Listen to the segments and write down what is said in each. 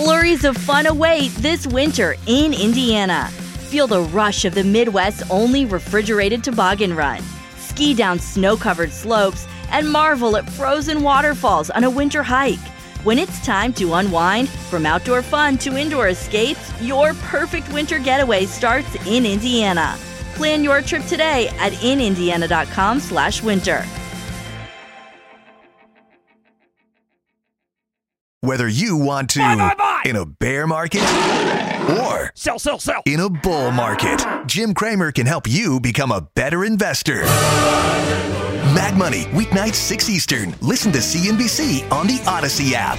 Flurries of fun await this winter in Indiana. Feel the rush of the Midwest's only refrigerated toboggan run. Ski down snow-covered slopes and marvel at frozen waterfalls on a winter hike. When it's time to unwind, from outdoor fun to indoor escapes, your perfect winter getaway starts in Indiana. Plan your trip today at inindiana.com/winter. Whether you want to buy. in a bear market or Sell. in a bull market, Jim Cramer can help you become a better investor. Mad Money, weeknights 6 Eastern. Listen to CNBC on the Odyssey app.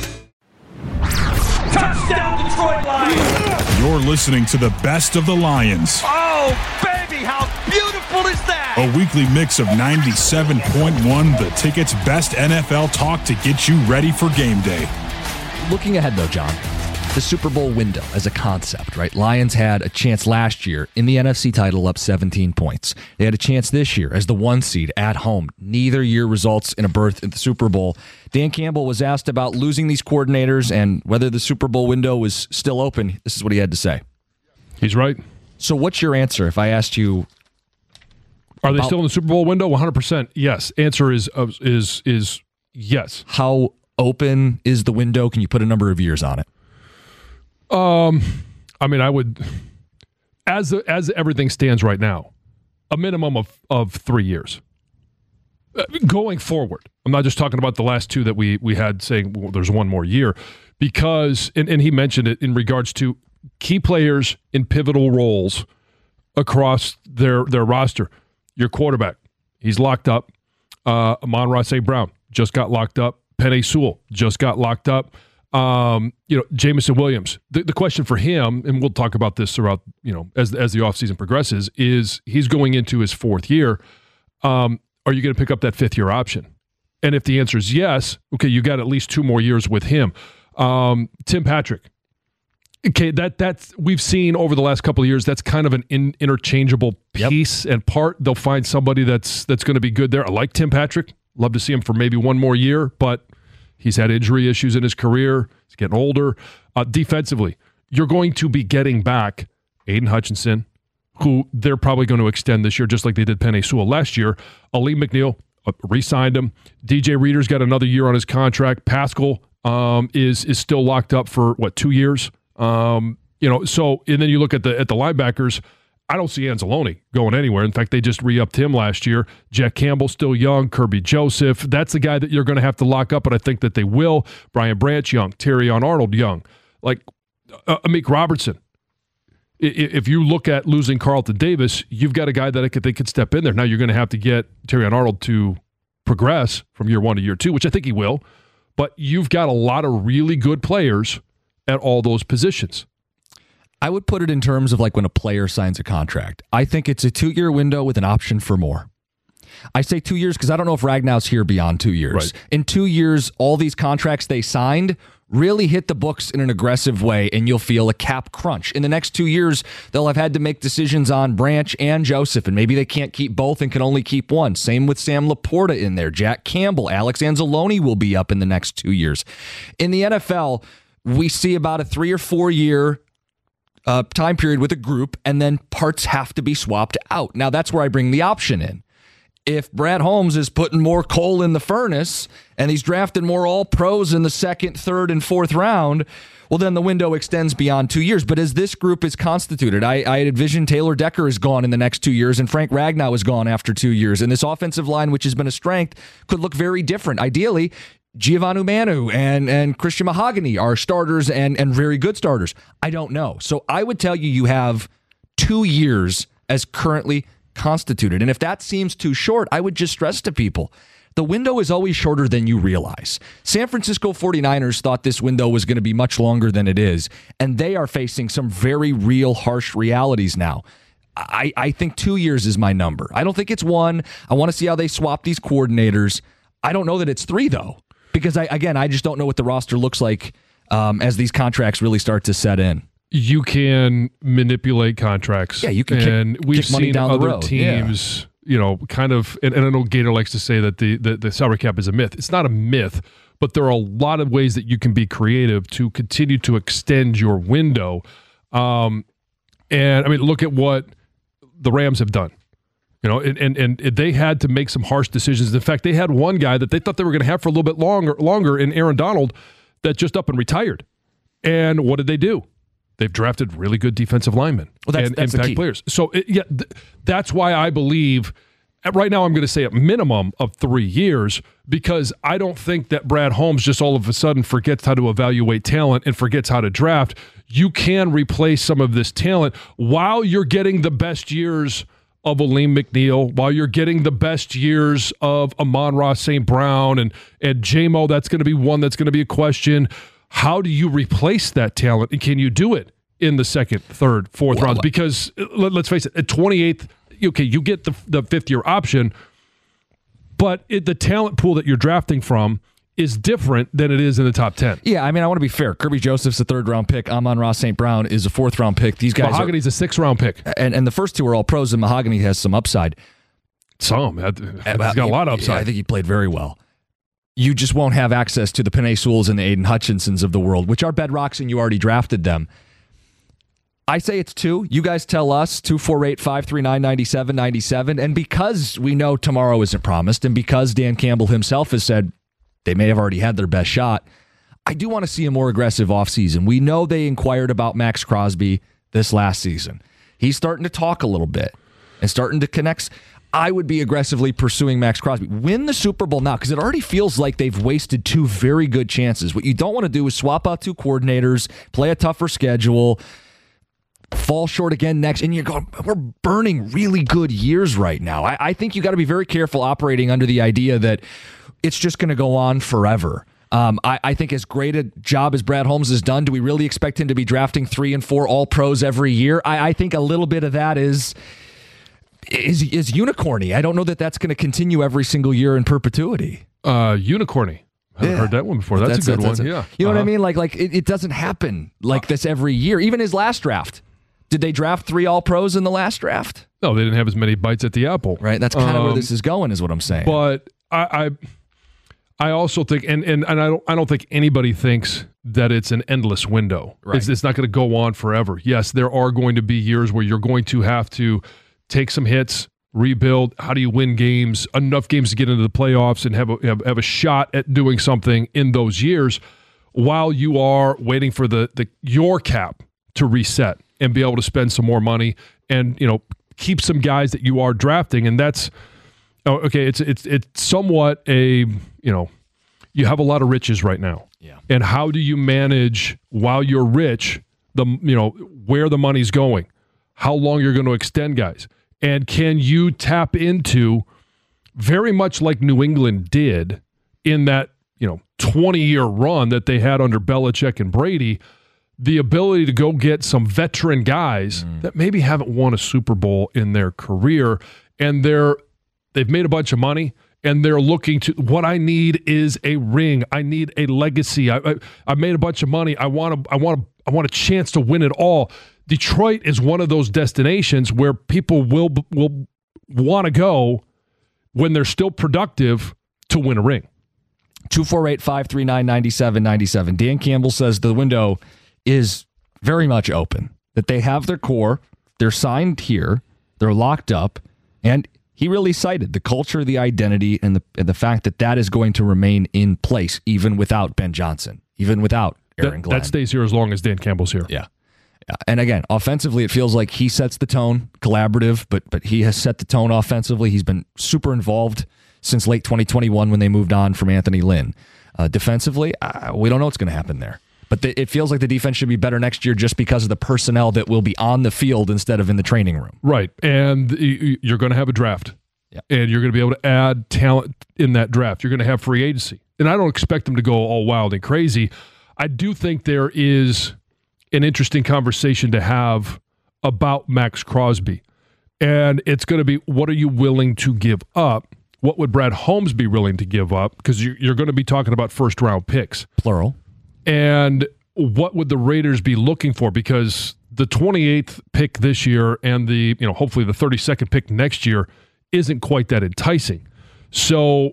Touchdown, Detroit Lions! You're listening to the best of the Lions. Oh, baby, how beautiful is that? A weekly mix of 97.1 The Ticket's best NFL talk to get you ready for game day. Looking ahead, though, John, the Super Bowl window as a concept, right? Lions had a chance last year in the NFC title up 17 points. They had a chance this year as the 1 seed at home. Neither year results in a berth in the Super Bowl. Dan Campbell was asked about losing these coordinators and whether the Super Bowl window was still open. This is what he had to say. He's right. So what's your answer if I asked you? Are they still in the Super Bowl window? 100% yes. Answer is yes. How open is the window? Can you put a number of years on it? I mean, I would, as everything stands right now, a minimum of 3 years. Going forward, I'm not just talking about the last two that we had saying, well, there's one more year, because, and he mentioned it in regards to key players in pivotal roles across their roster. Your quarterback, he's locked up. Amon-Ra St. Brown just got locked up. Penei Sewell just got locked up. Jameson Williams. The question for him, and we'll talk about this throughout, as the offseason progresses, is he's going into his 4th year. Are you going to pick up that 5th-year option? And if the answer is yes, okay, you got at least 2 more years with him. Tim Patrick. Okay, that's we've seen over the last couple of years. That's kind of an interchangeable piece and part. They'll find somebody that's going to be good there. I like Tim Patrick. Love to see him for maybe 1 more year, but he's had injury issues in his career. He's getting older. Defensively, you're going to be getting back Aiden Hutchinson, who they're probably going to extend this year, just like they did Penei Sewell last year. Aleem McNeil re-signed him. DJ Reader's got another year on his contract. Pascal is still locked up for 2 years. So and then you look at the linebackers. I don't see Anzalone going anywhere. In fact, they just re-upped him last year. Jack Campbell still young. Kirby Joseph. That's the guy that you're going to have to lock up, but I think that they will. Brian Branch young. Terrion Arnold young. Like Amik Robertson. If you look at losing Carlton Davis, you've got a guy that they could step in there. Now you're going to have to get Terrion Arnold to progress from year 1 to year 2, which I think he will. But you've got a lot of really good players at all those positions. I would put it in terms of like when a player signs a contract. I think it's a 2-year window with an option for more. I say 2 years because I don't know if Ragnow's here beyond 2 years. Right. In 2 years, all these contracts they signed really hit the books in an aggressive way, and you'll feel a cap crunch. In the next 2 years, they'll have had to make decisions on Branch and Joseph, and maybe they can't keep both and can only keep one. Same with Sam Laporta in there. Jack Campbell, Alex Anzalone will be up in the next 2 years. In the NFL, we see about a 3 or 4 year time period with a group, and then parts have to be swapped out. Now, that's where I bring the option in. If Brad Holmes is putting more coal in the furnace and he's drafting more all-pros in the 2nd, 3rd, and 4th round, well, then the window extends beyond 2 years. But as this group is constituted, I envision Taylor Decker is gone in the next 2 years, and Frank Ragnow is gone after 2 years. And this offensive line, which has been a strength, could look very different. Ideally, Giovanni Manu and Christian Mahogany are starters and very good starters. I don't know. So I would tell you have 2 years as currently constituted. And if that seems too short, I would just stress to people, the window is always shorter than you realize. San Francisco 49ers thought this window was going to be much longer than it is, and they are facing some very real, harsh realities now. I think 2 years is my number. I don't think it's 1. I want to see how they swap these coordinators. I don't know that it's 3, though. Because, I just don't know what the roster looks like as these contracts really start to set in. You can manipulate contracts. Yeah, you can and we've kick money seen down the other road. teams kind of, and I know Gator likes to say that the salary cap is a myth. It's not a myth, but there are a lot of ways that you can be creative to continue to extend your window. And I mean, look at what the Rams have done. And they had to make some harsh decisions. In fact, they had one guy that they thought they were going to have for a little bit longer in Aaron Donald that just up and retired. And what did they do? They've drafted really good defensive linemen and impact players. So, that's why I believe right now I'm going to say a minimum of 3 years, because I don't think that Brad Holmes just all of a sudden forgets how to evaluate talent and forgets how to draft. You can replace some of this talent while you're getting the best years of Aleem McNeil, while you're getting the best years of Amon-Ra St. Brown and J-Mo. That's going to be one that's going to be a question. How do you replace that talent, and can you do it in the second, third, fourth rounds? Because let's face it, at 28th, okay, you get the fifth-year option, but the talent pool that you're drafting from is different than it is in the top 10. Yeah, I mean, I want to be fair. Kirby Joseph's a third-round pick. Amon-Ra St. Brown is a fourth-round pick. These guys Mahogany's a sixth-round pick. And the first two are all pros, and Mahogany has some upside. He's got a lot of upside. Yeah, I think he played very well. You just won't have access to the Penei Sewells and the Aiden Hutchinsons of the world, which are bedrocks, and you already drafted them. I say it's 2. You guys tell us 248-539-9797. And because we know tomorrow isn't promised, and because Dan Campbell himself has said they may have already had their best shot, I do want to see a more aggressive offseason. We know they inquired about Max Crosby this last season. He's starting to talk a little bit and starting to connect. I would be aggressively pursuing Max Crosby. Win the Super Bowl now, because it already feels like they've wasted 2 very good chances. What you don't want to do is swap out 2 coordinators, play a tougher schedule, fall short again next, and you're going, we're burning really good years right now. I think you got to be very careful operating under the idea that it's just going to go on forever. I think as great a job as Brad Holmes has done, do we really expect him to be drafting 3 and 4 all-pros every year? I think a little bit of that is unicorny. I don't know that that's going to continue every single year in perpetuity. Unicorny. I haven't heard that one before. That's a good one. Yeah. You know what I mean? Like it doesn't happen like this every year. Even his last draft. Did they draft 3 all-pros in the last draft? No, they didn't have as many bites at the apple. Right. That's kind of where this is going, is what I'm saying. But I also think, and I don't think anybody thinks that it's an endless window. Right. It's not going to go on forever. Yes, there are going to be years where you're going to have to take some hits, rebuild. How do you win games, enough games to get into the playoffs and have a shot at doing something in those years, while you are waiting for your cap to reset and be able to spend some more money and keep some guys that you are drafting. And that's okay. It's somewhat a you have a lot of riches right now. Yeah. And how do you manage while you're rich where the money's going, how long you're going to extend guys, and can you tap into, very much like New England did in that 20-year run that they had under Belichick and Brady, the ability to go get some veteran guys that maybe haven't won a Super Bowl in their career, and they've made a bunch of money, and they're looking to, what I need is a ring. I need a legacy. I made a bunch of money. I want a chance to win it all. Detroit is one of those destinations where people will want to go when they're still productive to win a ring. 248-539-9797. Dan Campbell says the window is very much open, that they have their core, they're signed here, they're locked up, and he really cited the culture, the identity, and the fact that is going to remain in place even without Ben Johnson, even without Aaron Glenn. That stays here as long as Dan Campbell's here. Yeah. And again, offensively, it feels like he sets the tone, collaborative, but he has set the tone offensively. He's been super involved since late 2021 when they moved on from Anthony Lynn. Defensively, we don't know what's going to happen there. But it feels like the defense should be better next year just because of the personnel that will be on the field instead of in the training room. Right. And you're going to have a draft. Yeah. And you're going to be able to add talent in that draft. You're going to have free agency. And I don't expect them to go all wild and crazy. I do think there is an interesting conversation to have about Max Crosby. And it's going to be, what are you willing to give up? What would Brad Holmes be willing to give up? Because you're going to be talking about first-round picks. Plural. And what would the Raiders be looking for? Because the 28th pick this year and the hopefully the 32nd pick next year isn't quite that enticing. So,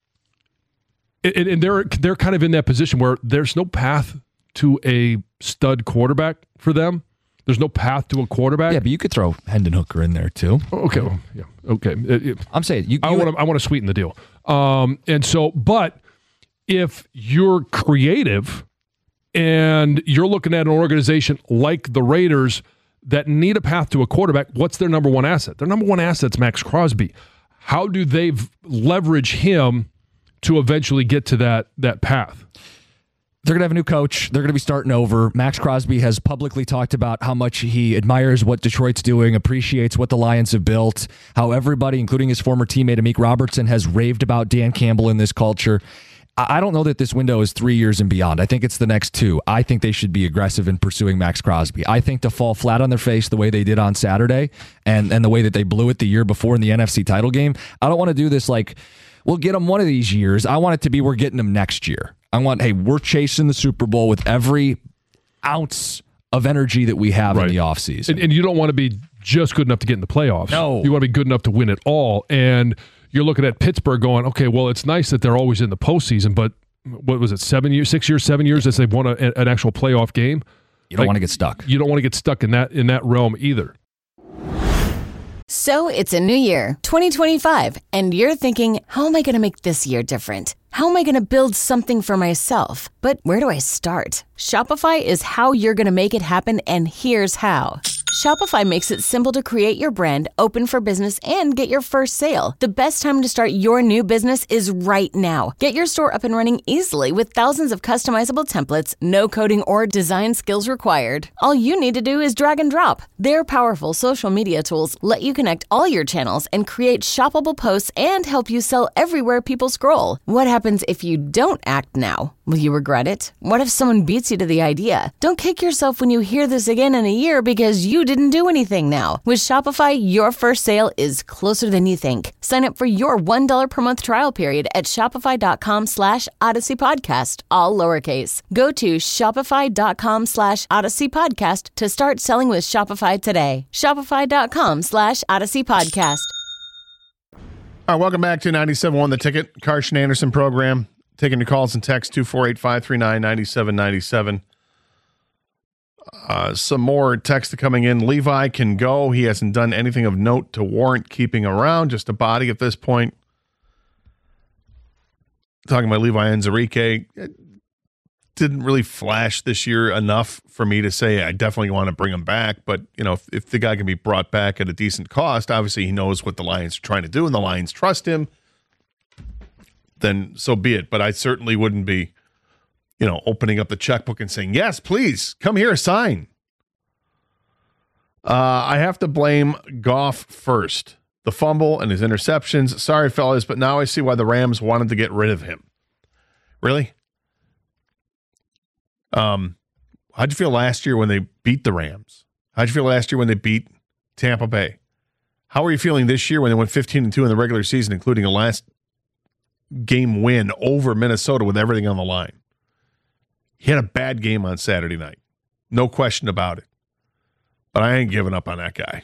and they're kind of in that position where there's no path to a stud quarterback for them. There's no path to a quarterback. Yeah, but you could throw Hendon Hooker in there too. Okay, well, yeah, okay. I'm saying I want to sweeten the deal. And so, but if you're creative and you're looking at an organization like the Raiders that need a path to a quarterback, what's their number one asset? Their number one asset's Max Crosby. How do they leverage him to eventually get to that path? They're going to have a new coach. They're going to be starting over. Max Crosby has publicly talked about how much he admires what Detroit's doing, appreciates what the Lions have built, how everybody, including his former teammate Amik Robertson, has raved about Dan Campbell in this culture. I don't know that this window is 3 years and beyond. I think it's the next 2. I think they should be aggressive in pursuing Max Crosby. I think to fall flat on their face the way they did on Saturday and the way that they blew it the year before in the NFC title game, I don't want to do this like, we'll get them one of these years. I want it to be we're getting them next year. I want, hey, we're chasing the Super Bowl with every ounce of energy that we have in the offseason. And you don't want to be just good enough to get in the playoffs. No. You want to be good enough to win it all. And you're looking at Pittsburgh going, okay, well, it's nice that they're always in the postseason, but what was it, 7 years since they've won an actual playoff game? You don't want to get stuck. You don't want to get stuck in that realm either. So it's a new year, 2025, and you're thinking, how am I going to make this year different? How am I going to build something for myself? But where do I start? Shopify is how you're going to make it happen, and here's how. Shopify makes it simple to create your brand, open for business, and get your first sale. The best time to start your new business is right now. Get your store up and running easily with thousands of customizable templates, no coding or design skills required. All you need to do is drag and drop. Their powerful social media tools let you connect all your channels and create shoppable posts and help you sell everywhere people scroll. What happens if you don't act now? Will you regret it? What if someone beats you to the idea? Don't kick yourself when you hear this again in a year because you didn't do anything now. With Shopify, your first sale is closer than you think. Sign up for your $1 per month trial period at shopify.com/Odyssey Podcast, all lowercase. Go to shopify.com/Odyssey Podcast to start selling with Shopify today. Shopify.com/Odyssey Podcast. All right, welcome back to 97.1 The Ticket, Karsch Anderson program. Taking your calls and texts, 248-539-9797. Some more text coming in. Levi can go. He hasn't done anything of note to warrant keeping around, just a body at this point. Talking about Levi Enzarike, didn't really flash this year enough for me to say I definitely want to bring him back. But, you know, if the guy can be brought back at a decent cost, obviously he knows what the Lions are trying to do and the Lions trust him, then so be it. But I certainly wouldn't be, opening up the checkbook and saying, yes, please, come here, sign. I have to blame Goff first. The fumble and his interceptions. Sorry, fellas, but now I see why the Rams wanted to get rid of him. Really? How'd you feel last year when they beat the Rams? How'd you feel last year when they beat Tampa Bay? How are you feeling this year when they went 15-2 in the regular season, including a last game win over Minnesota with everything on the line? He had a bad game on Saturday night. No question about it. But I ain't giving up on that guy.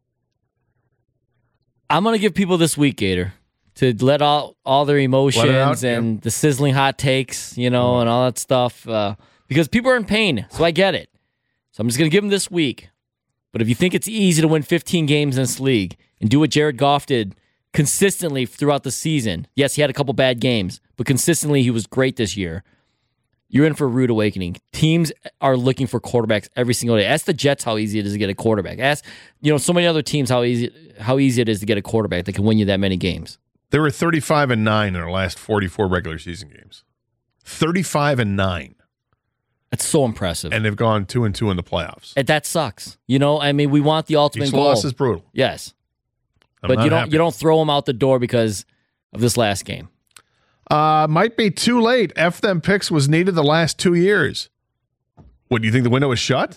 I'm going to give people this week, Gator, to let all their emotions and the sizzling hot takes, and all that stuff, because people are in pain, so I get it. So I'm just going to give them this week. But if you think it's easy to win 15 games in this league and do what Jared Goff did consistently throughout the season, yes, he had a couple bad games, but consistently he was great this year, you're in for a rude awakening. Teams are looking for quarterbacks every single day. Ask the Jets how easy it is to get a quarterback. Ask, so many other teams how easy it is to get a quarterback that can win you that many games. They were 35-9 in their last 44 regular season games. 35-9. That's so impressive. And they've gone 2-2 in the playoffs. And that sucks. We want the ultimate goal. Each loss is brutal. Yes. But you don't throw them out the door because of this last game. Might be too late. F them picks was needed the last 2 years. What, do you think the window is shut?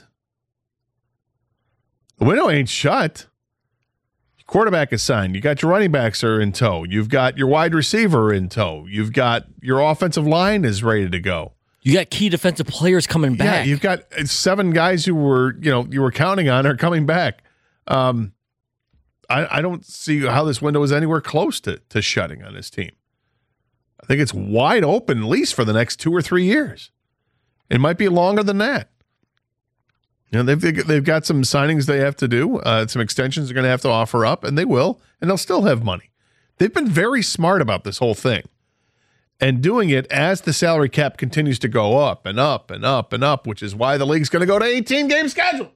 The window ain't shut. Your quarterback is signed. You got your running backs are in tow. You've got your wide receiver in tow. You've got your offensive line is ready to go. You got key defensive players coming back. Yeah, you've got 7 guys who were, you were counting on are coming back. I don't see how this window is anywhere close to shutting on this team. I think it's wide open, at least for the next 2 or 3 years. It might be longer than that. You know, they've got some signings they have to do, some extensions they're going to have to offer up, and they will, and they'll still have money. They've been very smart about this whole thing, and doing it as the salary cap continues to go up and up and up and up, which is why the league's going to go to 18-game schedule.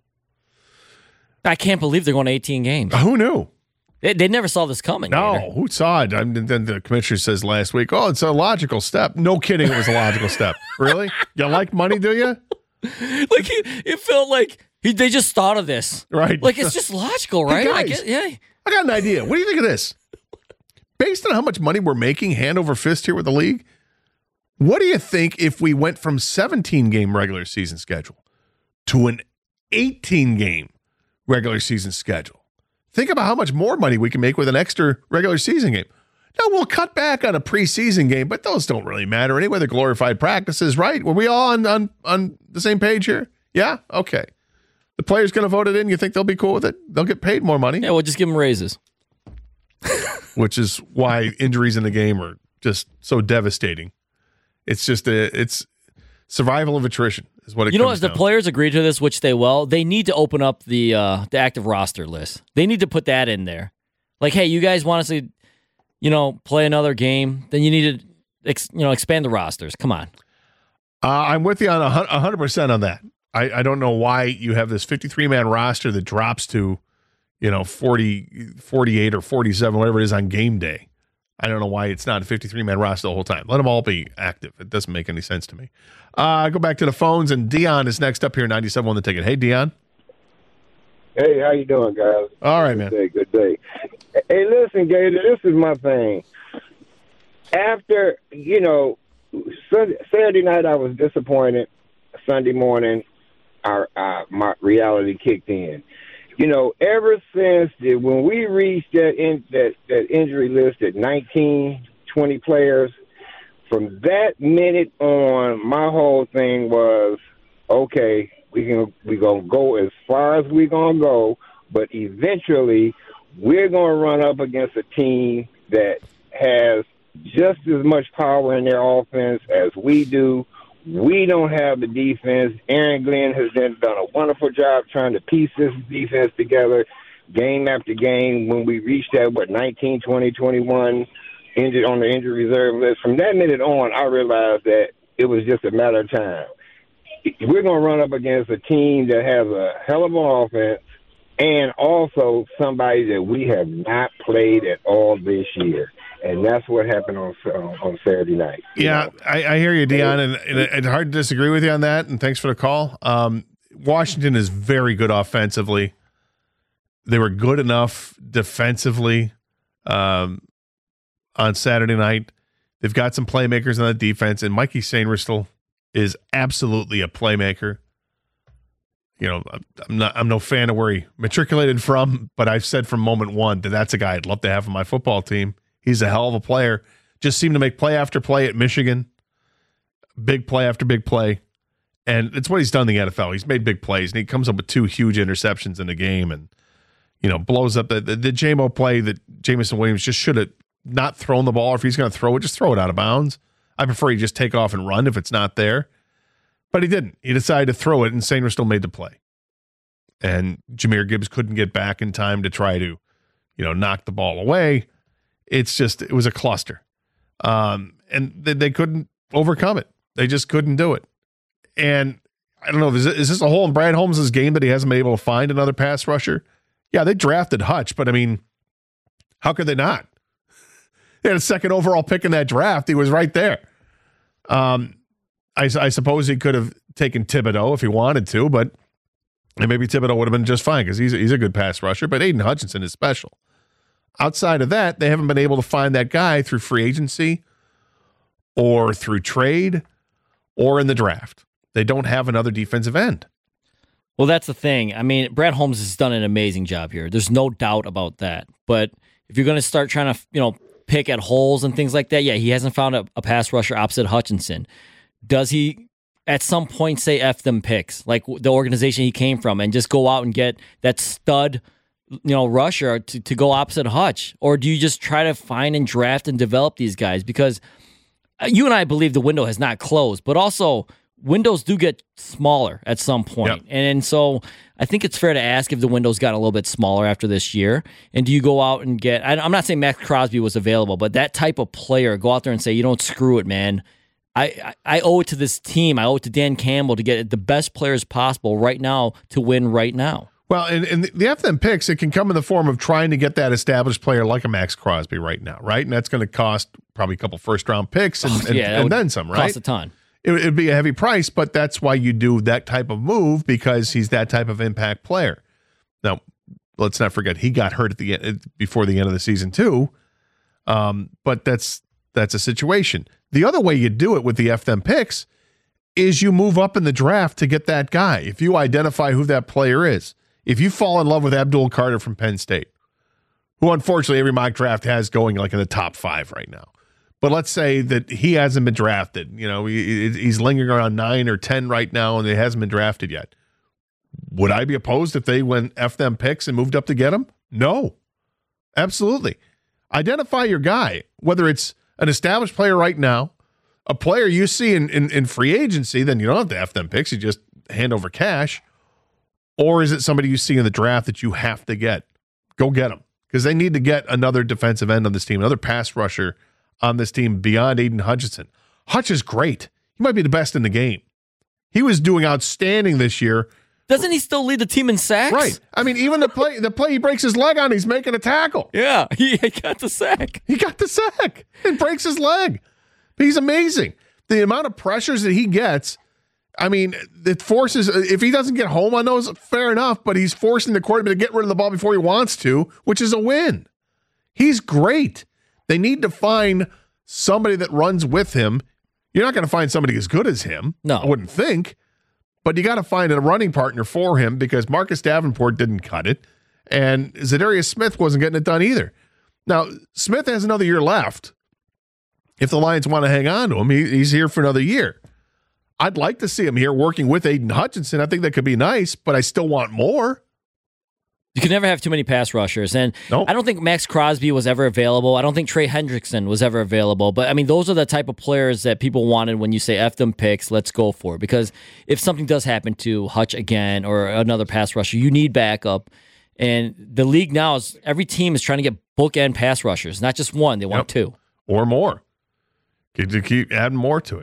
I can't believe they're going to 18 games. Who knew? They never saw this coming. No, Gator. who saw it? Then the commissioner says last week, oh, it's a logical step. No kidding, it was a logical step. Really? You like money, do you? Like it felt like they just thought of this, right? Like it's just logical, right? Hey guys, I got an idea. What do you think of this? Based on how much money we're making, hand over fist here with the league, what do you think if we went from 17-game regular season schedule to an 18-game regular season schedule? Think about how much more money we can make with an extra regular season game. Now, we'll cut back on a preseason game, but those don't really matter anyway. They're glorified practices, right? Were we all on the same page here? Yeah? Okay. The players going to vote it in. You think they'll be cool with it? They'll get paid more money. Yeah, we'll just give them raises. Which is why injuries in the game are just so devastating. It's just it's survival of attrition is what it comes down to. As the players agree to this, which they will, they need to open up the active roster list. They need to put that in there. Like, hey, you guys want us to play another game, then you need to, expand the rosters. Come on. I'm with you on 100% on that. I don't know why you have this 53-man roster that drops to, 40, 48 or 47, whatever it is on game day. I don't know why it's not a 53-man roster the whole time. Let them all be active. It doesn't make any sense to me. Go back to the phones, and Dion is next up here, 97 on the ticket. Hey, Dion. Hey, how you doing, guys? All right, man. Good day. Hey, listen, Gator, this is my thing. After, Saturday night I was disappointed. Sunday morning, my reality kicked in. Ever since when we reached that injury list at 19, 20 players, from that minute on, my whole thing was, okay, we're gonna go as far as we're gonna go, but eventually we're gonna run up against a team that has just as much power in their offense as we do. We don't have the defense. Aaron Glenn has done a wonderful job trying to piece this defense together game after game. When we reached that, 19, 20, 21 injured on the injury reserve list, from that minute on, I realized that it was just a matter of time. We're going to run up against a team that has a hell of an offense and also somebody that we have not played at all this year. And that's what happened on Saturday night. Yeah, I hear you, Dion, and it's hard to disagree with you on that, and thanks for the call. Washington is very good offensively. They were good enough defensively on Saturday night. They've got some playmakers on that defense, and Mikey Sainristil is absolutely a playmaker. I'm no fan of where he matriculated from, but I've said from moment one that that's a guy I'd love to have on my football team. He's a hell of a player. Just seemed to make play after play at Michigan. Big play after big play. And it's what he's done in the NFL. He's made big plays, and he comes up with 2 huge interceptions in the game and, blows up the JMO play that Jameson Williams just should have not thrown the ball. If he's going to throw it, just throw it out of bounds. I prefer you just take off and run if it's not there. But he didn't. He decided to throw it, and Sainer still made the play. And Jahmyr Gibbs couldn't get back in time to try to, knock the ball away. It was a cluster. And they couldn't overcome it. They just couldn't do it. And I don't know, is this a hole in Brad Holmes' game that he hasn't been able to find another pass rusher? Yeah, they drafted Hutch, but how could they not? They had a second overall pick in that draft. He was right there. I suppose he could have taken Thibodeau if he wanted to, but maybe Thibodeau would have been just fine because he's a good pass rusher, but Aiden Hutchinson is special. Outside of that, they haven't been able to find that guy through free agency or through trade or in the draft. They don't have another defensive end. Well, that's the thing. Brad Holmes has done an amazing job here. There's no doubt about that. But if you're going to start trying to, pick at holes and things like that, yeah, he hasn't found a pass rusher opposite Hutchinson. Does he at some point say F them picks, like the organization he came from, and just go out and get that stud rusher to go opposite Hutch? Or do you just try to find and draft and develop these guys? Because you and I believe the window has not closed, but also windows do get smaller at some point. Yep. And so I think it's fair to ask if the window's gotten a little bit smaller after this year. And do you go out and get, I'm not saying Max Crosby was available, but that type of player, go out there and say, you don't screw it, man. I owe it to this team. I owe it to Dan Campbell to get the best players possible right now to win right now. Well, and the FM picks, it can come in the form of trying to get that established player like a Max Crosby right now, right? And that's going to cost probably a couple first-round picks and then some, right? Cost a ton. It'd be a heavy price, but that's why you do that type of move, because he's that type of impact player. Now, let's not forget he got hurt at the end, before the end of the season too. But that's a situation. The other way you do it with the FM picks is you move up in the draft to get that guy. If you identify who that player is, if you fall in love with Abdul Carter from Penn State, who unfortunately every mock draft has going like in the top 5 right now. But let's say that he hasn't been drafted. He's lingering around 9 or 10 right now, and he hasn't been drafted yet. Would I be opposed if they went F them picks and moved up to get him? No, absolutely. Identify your guy, whether it's an established player right now, a player you see in free agency, then you don't have to F them picks. You just hand over cash. Or is it somebody you see in the draft that you have to get? Go get them, because they need to get another defensive end on this team, another pass rusher on this team beyond Aiden Hutchinson. Hutch is great. He might be the best in the game. He was doing outstanding this year. Doesn't he still lead the team in sacks? Right. I mean, even the play he breaks his leg on, he's making a tackle. Yeah, he got the sack. He got the sack and breaks his leg. He's amazing. The amount of pressures that he gets, I mean, it forces, if he doesn't get home on those, fair enough, but he's forcing the quarterback to get rid of the ball before he wants to, which is a win. He's great. They need to find somebody that runs with him. You're not going to find somebody as good as him. No. I wouldn't think. But you got to find a running partner for him, because Marcus Davenport didn't cut it, and Zadarius Smith wasn't getting it done either. Now, Smith has another year left. If the Lions want to hang on to him, he's here for another year. I'd like to see him here working with Aiden Hutchinson. I think that could be nice, but I still want more. You can never have too many pass rushers. And Nope. I don't think Max Crosby was ever available. I don't think Trey Hendrickson was ever available. But, I mean, those are the type of players that people wanted when you say F them picks, let's go for it. Because if something does happen to Hutch again or another pass rusher, you need backup. And the league now is every team is trying to get bookend pass rushers, not just one. They want two. Or more. Keep adding more to it.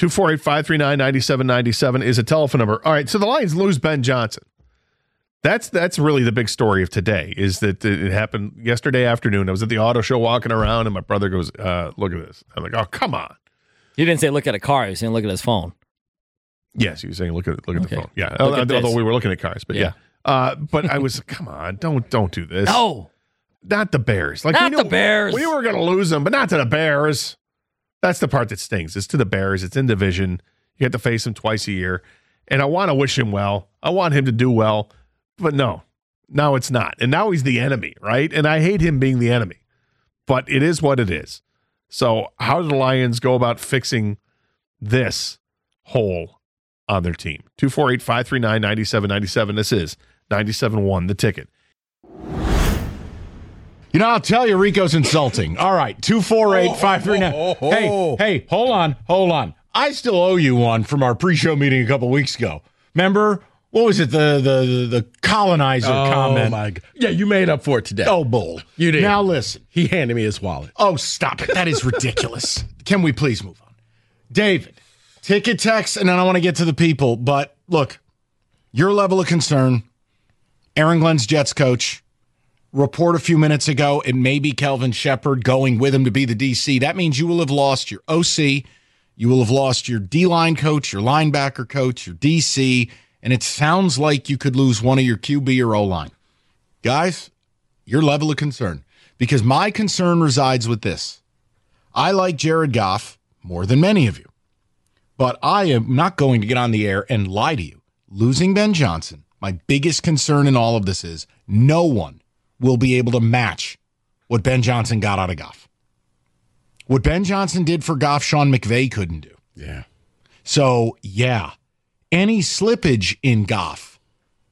248-539-9797 is a telephone number. All right, so the Lions lose Ben Johnson. That's really the big story of today, is that it happened yesterday afternoon. I was at the auto show walking around, and my brother goes, look at this. I'm like, oh, come on. He didn't say look at a car. He was saying look at his phone. Yes, he was saying look at the phone. Yeah, Look at although this. we were looking at cars, but yeah. But I was, come on, don't do this. No. Not the Bears. Not the Bears. We were going to lose them, but not to the Bears. That's the part that stings. It's to the Bears. It's in division. You have to face them twice a year. And I want to wish him well. I want him to do well. But no, it's not. And now he's the enemy, right? And I hate him being the enemy. But it is what it is. So how do the Lions go about fixing this hole on their team? 248-539-9797. This is 97.1 The Ticket. You know, I'll tell you, Rico's insulting. All right, 248-539. Hey, hold on. I still owe you one from our pre-show meeting a couple weeks ago. Remember? What was it? The colonizer comment. Oh, my God. Yeah, you made up for it today. Oh, bull. You did. Now listen. He handed me his wallet. Oh, stop it. That is ridiculous. Can we please move on? David, ticket text, and then I want to get to the people. But look, your level of concern, Aaron Glenn's Jets coach, report a few minutes ago, it may be Kelvin Shepard going with him to be the DC. That means you will have lost your OC, you will have lost your D-line coach, your linebacker coach, your DC, and it sounds like you could lose one of your QB or O-line. Guys, your level of concern. Because my concern resides with this. I like Jared Goff more than many of you. But I am not going to get on the air and lie to you. Losing Ben Johnson, my biggest concern in all of this is no one will be able to match what Ben Johnson got out of Goff. What Ben Johnson did for Goff, Sean McVay couldn't do. Yeah. So, yeah, any slippage in Goff,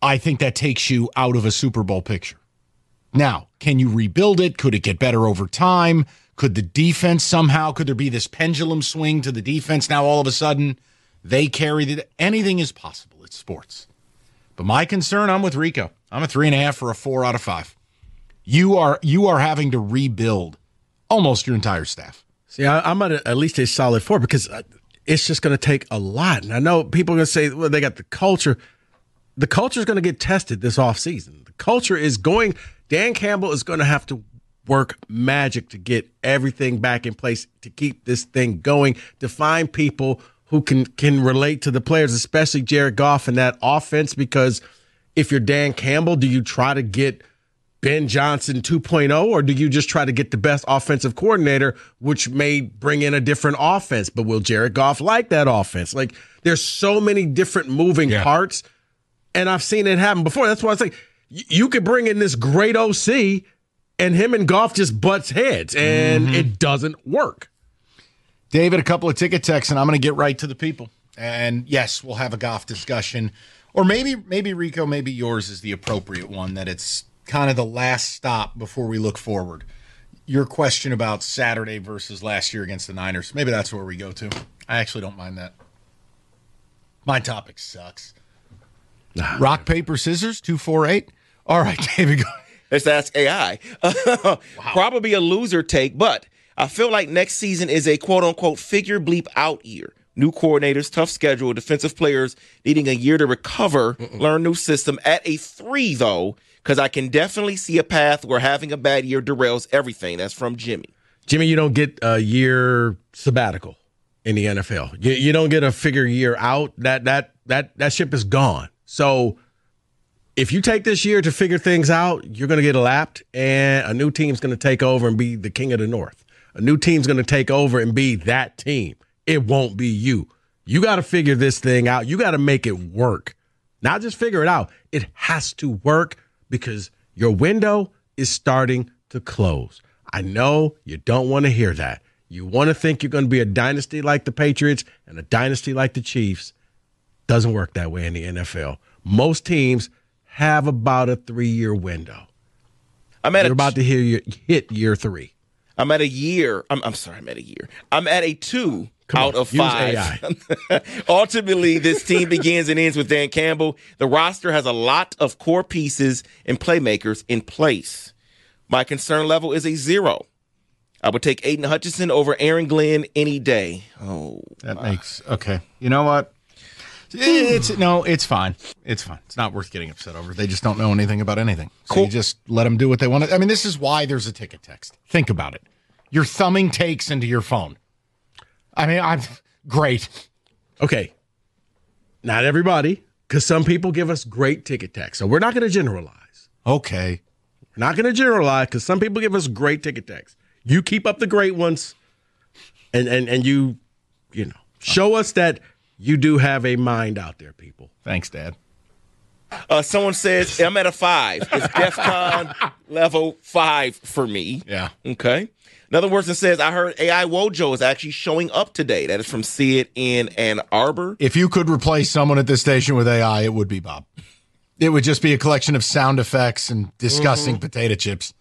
I think that takes you out of a Super Bowl picture. Now, can you rebuild it? Could it get better over time? Could the defense somehow, could there be this pendulum swing to the defense? Now, all of a sudden, they carry the, anything is possible. It's sports. But my concern, I'm with Rico. I'm a 3.5 or a 4 out of 5. You are having to rebuild almost your entire staff. See, I'm at least a solid 4 because it's just going to take a lot. And I know people are going to say, well, they got the culture. The culture is going to get tested this offseason. The culture is going – Dan Campbell is going to have to work magic to get everything back in place to keep this thing going, to find people who can relate to the players, especially Jared Goff and that offense, because if you're Dan Campbell, do you try to get Ben Johnson 2.0 or do you just try to get the best offensive coordinator, which may bring in a different offense? But will Jared Goff like that offense? Like, there's so many different moving parts, and I've seen it happen before. That's why I say you could bring in this great OC and him and Goff just butts heads, and it doesn't work. David, a couple of ticket texts, and I'm going to get right to the people. And yes, we'll have a Goff discussion. Or maybe Rico, maybe yours is the appropriate one, that it's kind of the last stop before we look forward. Your question about Saturday versus last year against the Niners, maybe that's where we go to. I actually don't mind that. My topic sucks. Rock, paper, scissors, 248. All right, David, go. Let's ask AI. Probably a loser take, but I feel like next season is a quote-unquote figure bleep out year. New coordinators, tough schedule, defensive players needing a year to recover, learn new system. At a 3, though, because I can definitely see a path where having a bad year derails everything. That's from Jimmy. Jimmy, you don't get a year sabbatical in the NFL. You don't get a figure year out. That ship is gone. So if you take this year to figure things out, you're going to get lapped, and a new team's going to take over and be the king of the North. A new team's going to take over and be that team. It won't be you. You got to figure this thing out. You got to make it work. Not just figure it out. It has to work because your window is starting to close. I know you don't want to hear that. You want to think you're going to be a dynasty like the Patriots and a dynasty like the Chiefs. Doesn't work that way in the NFL. Most teams have about a 3-year window. You're about to hit year 3. I'm at a year. I'm sorry, I'm at a year. I'm at a 2 out of 5. Ultimately, this team begins and ends with Dan Campbell. The roster has a lot of core pieces and playmakers in place. My concern level is a 0. I would take Aiden Hutchinson over Aaron Glenn any day. Oh, that makes okay. You know what? It's fine. It's fine. It's not worth getting upset over. They just don't know anything about anything. So you just let them do what they want to. I mean, this is why there's a ticket text. Think about it. You're thumbing takes into your phone. I mean, I'm great. Okay. Not everybody, because some people give us great ticket texts. So we're not going to generalize. Okay. We're not going to generalize because some people give us great ticket texts. You keep up the great ones, and you show us that you do have a mind out there, people. Thanks, Dad. Someone says, I'm at a 5. It's DEFCON level 5 for me. Yeah. Okay. Another person says, I heard AI Wojo is actually showing up today. That is from Sid in Ann Arbor. If you could replace someone at this station with AI, it would be Bob. It would just be a collection of sound effects and disgusting potato chips.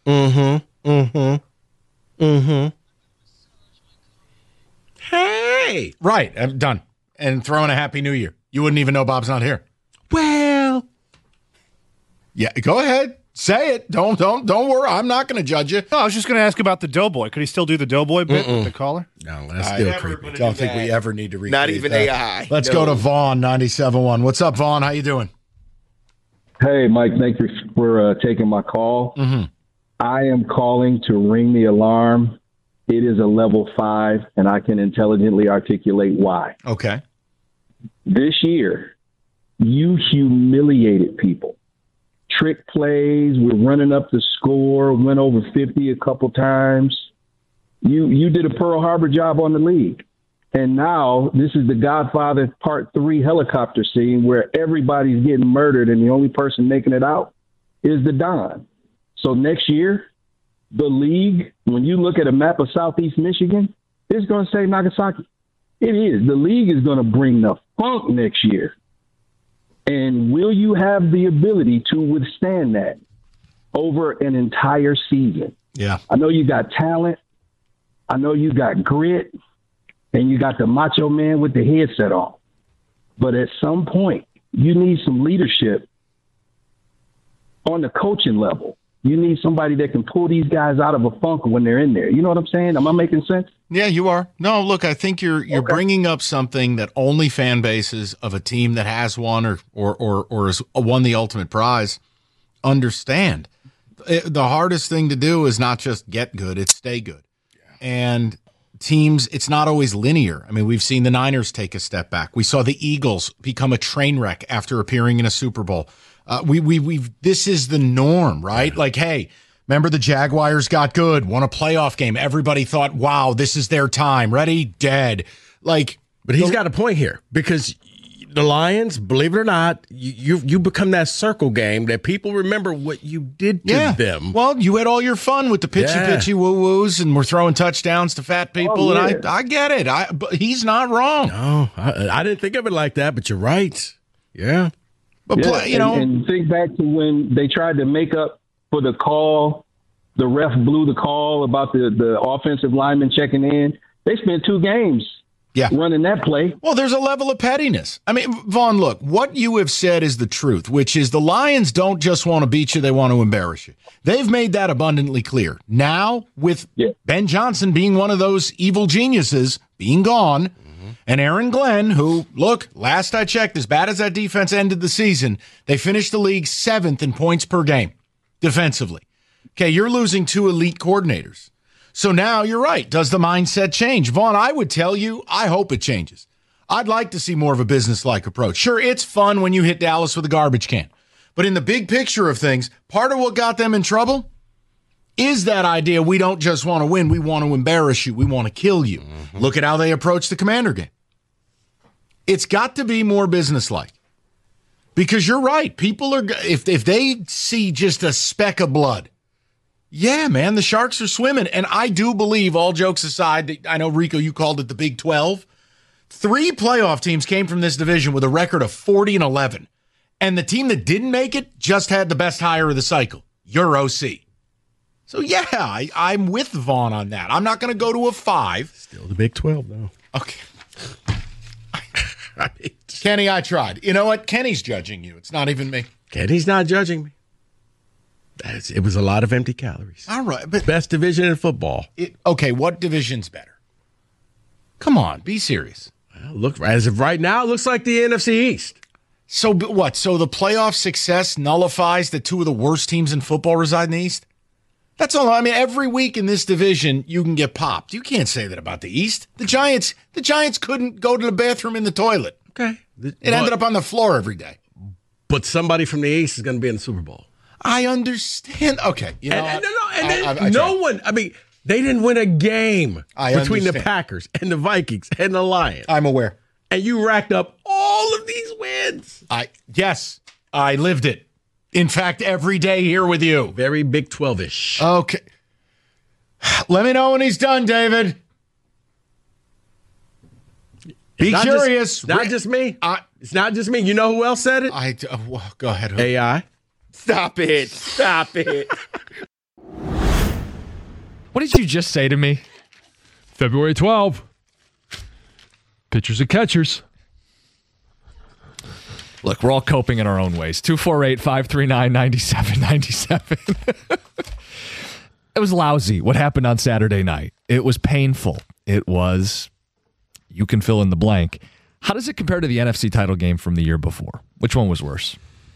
Hey. Right. I'm done. And throwing a Happy New Year. You wouldn't even know Bob's not here. Well. Yeah, go ahead. Say it. Don't worry. I'm not going to judge you. No, I was just going to ask about the Doughboy. Could he still do the Doughboy bit with the caller? No, that's still creepy. Don't think we ever need to recreate Not even that. AI. Let's go to Vaughn, 97.1. What's up, Vaughn? How you doing? Hey, Mike. Thank you for taking my call. Mm-hmm. I am calling to ring the alarm. It is a level 5, and I can intelligently articulate why. Okay. This year, you humiliated people. Trick plays, we're running up the score, went over 50 a couple times. You did a Pearl Harbor job on the league. And now this is the Godfather Part 3 helicopter scene where everybody's getting murdered and the only person making it out is the Don. So next year, the league, when you look at a map of Southeast Michigan, it's going to say Nagasaki. It is. The league is going to bring the funk next year. And will you have the ability to withstand that over an entire season? Yeah. I know you got talent. I know you got grit. And you got the macho man with the headset on. But at some point, you need some leadership on the coaching level. You need somebody that can pull these guys out of a funk when they're in there. You know what I'm saying? Am I making sense? Yeah, you are. No, look, I think you're bringing up something that only fan bases of a team that has won or has won the ultimate prize understand. The hardest thing to do is not just get good, it's stay good. And teams, it's not always linear. I mean, we've seen the Niners take a step back. We saw the Eagles become a train wreck after appearing in a Super Bowl. This is the norm, right? Like, hey, remember the Jaguars got good, won a playoff game. Everybody thought, wow, this is their time. Ready? Dead. Like, but he's got a point here because the Lions, believe it or not, you become that circle game that people remember what you did to them. Well, you had all your fun with the pitchy woo-woos, and we're throwing touchdowns to fat people, and I get it. But he's not wrong. No, I didn't think of it like that, but you're right. Yeah. But and think back to when they tried to make up for the call. The ref blew the call about the offensive lineman checking in. They spent 2 games running that play. Well, there's a level of pettiness. I mean, Vaughn, look, what you have said is the truth, which is the Lions don't just want to beat you, they want to embarrass you. They've made that abundantly clear. Now, with Ben Johnson being one of those evil geniuses being gone, and Aaron Glenn, who, look, last I checked, as bad as that defense ended the season, they finished the league 7th in points per game defensively. Okay, you're losing 2 elite coordinators. So now you're right. Does the mindset change? Vaughn, I would tell you, I hope it changes. I'd like to see more of a business-like approach. Sure, it's fun when you hit Dallas with a garbage can. But in the big picture of things, part of what got them in trouble is that idea we don't just want to win, we want to embarrass you, we want to kill you. Look at how they approach the Commander game. It's got to be more businesslike. Because you're right. People are, if they see just a speck of blood, yeah, man, the Sharks are swimming. And I do believe, all jokes aside, I know, Rico, you called it the Big 12. 3 playoff teams came from this division with a record of 40-11. And the team that didn't make it just had the best hire of the cycle, your OC. So, yeah, I'm with Vaughn on that. I'm not going to go to a 5. Still the Big 12, though. Okay. Kenny, I tried. You know what? Kenny's judging you. It's not even me. Kenny's not judging me. It was a lot of empty calories. All right. But best division in football. Okay, what division's better? Come on, be serious. Well, look, as of right now, it looks like the NFC East. So what? So the playoff success nullifies that 2 of the worst teams in football reside in the East? That's all. I mean, every week in this division, you can get popped. You can't say that about the East. The Giants couldn't go to the bathroom in the toilet. Okay. It ended up on the floor every day. But somebody from the East is going to be in the Super Bowl. I understand. Okay. You know, no one, I mean, they didn't win a game between the Packers and the Vikings and the Lions. I'm aware. And you racked up all of these wins. Yes, I lived it. In fact, every day here with you. Very Big 12-ish. Okay. Let me know when he's done, David. Be curious. Not just me. It's not just me. You know who else said it? Go ahead. AI. Stop it. Stop it. What did you just say to me? February 12. Pitchers and catchers. Look, we're all coping in our own ways. 248-539-9797. It was lousy what happened on Saturday night. It was painful. It was, you can fill in the blank. How does it compare to the NFC title game from the year before? Which one was worse?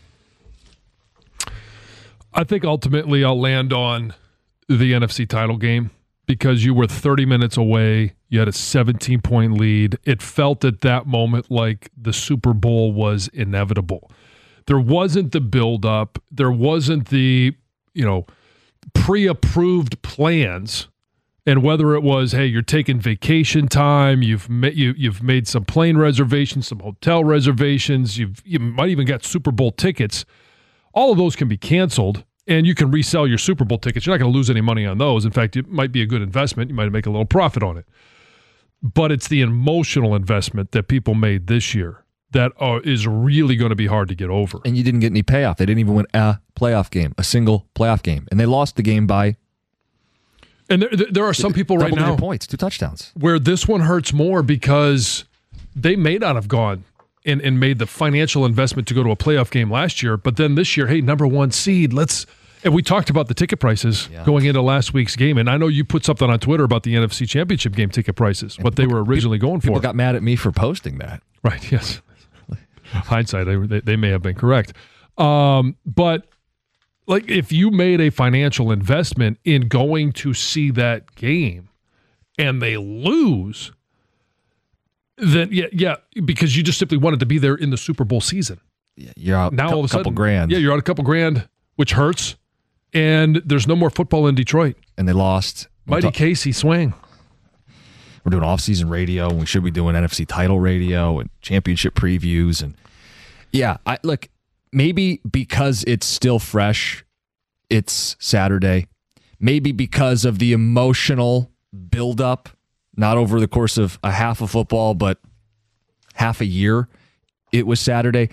I think ultimately I'll land on the NFC title game because you were 30 minutes away. You had a 17-point lead. It felt at that moment like the Super Bowl was inevitable. There wasn't the buildup. There wasn't the, pre-approved plans. And whether it was, hey, you're taking vacation time, you've made some plane reservations, some hotel reservations, you might even get Super Bowl tickets. All of those can be canceled, and you can resell your Super Bowl tickets. You're not going to lose any money on those. In fact, it might be a good investment. You might make a little profit on it. But it's the emotional investment that people made this year that is really going to be hard to get over. And you didn't get any payoff. They didn't even win a playoff game, a single playoff game. And they lost the game by... And there are some people right now... points, 2 touchdowns. Where this one hurts more because they may not have gone and made the financial investment to go to a playoff game last year, but then this year, hey, number 1 seed, and we talked about the ticket prices going into last week's game, and I know you put something on Twitter about the NFC Championship game ticket prices, what they were originally going for. People got mad at me for posting that. Right, yes. Hindsight, they may have been correct. But like if you made a financial investment in going to see that game and they lose, then yeah, because you just simply wanted to be there in the Super Bowl season. Yeah, you're out now all of a sudden, couple grand. Yeah, you're out a couple grand, which hurts. And there's no more football in Detroit. And they lost. Mighty Casey swing. We're doing off-season radio, and we should be doing NFC title radio and championship previews. And yeah, look, maybe because it's still fresh, it's Saturday. Maybe because of the emotional buildup, not over the course of a half of football, but half a year, it was Saturday.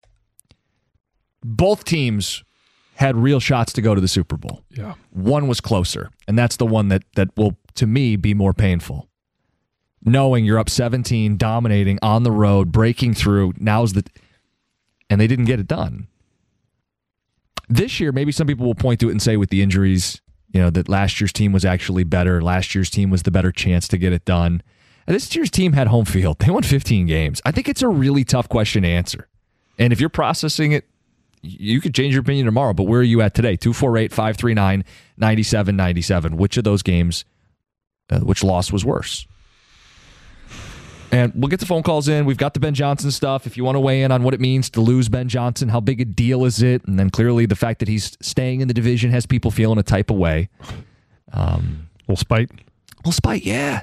Both teams had real shots to go to the Super Bowl. Yeah. One was closer, and that's the one that will, to me, be more painful. Knowing you're up 17, dominating on the road, breaking through, and they didn't get it done. This year, maybe some people will point to it and say with the injuries, that last year's team was actually better. Last year's team was the better chance to get it done. And this year's team had home field. They won 15 games. I think it's a really tough question to answer. And if you're processing it, you could change your opinion tomorrow, but where are you at today? 248-539-9797. Which of those games, which loss was worse? And we'll get the phone calls in. We've got the Ben Johnson stuff. If you want to weigh in on what it means to lose Ben Johnson, how big a deal is it? And then clearly the fact that he's staying in the division has people feeling a type of way. Little spite. Yeah.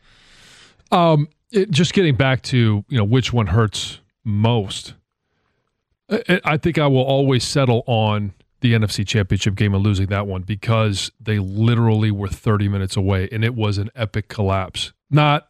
Just getting back to, which one hurts most. I think I will always settle on the NFC Championship game and losing that one because they literally were 30 minutes away and it was an epic collapse. Not,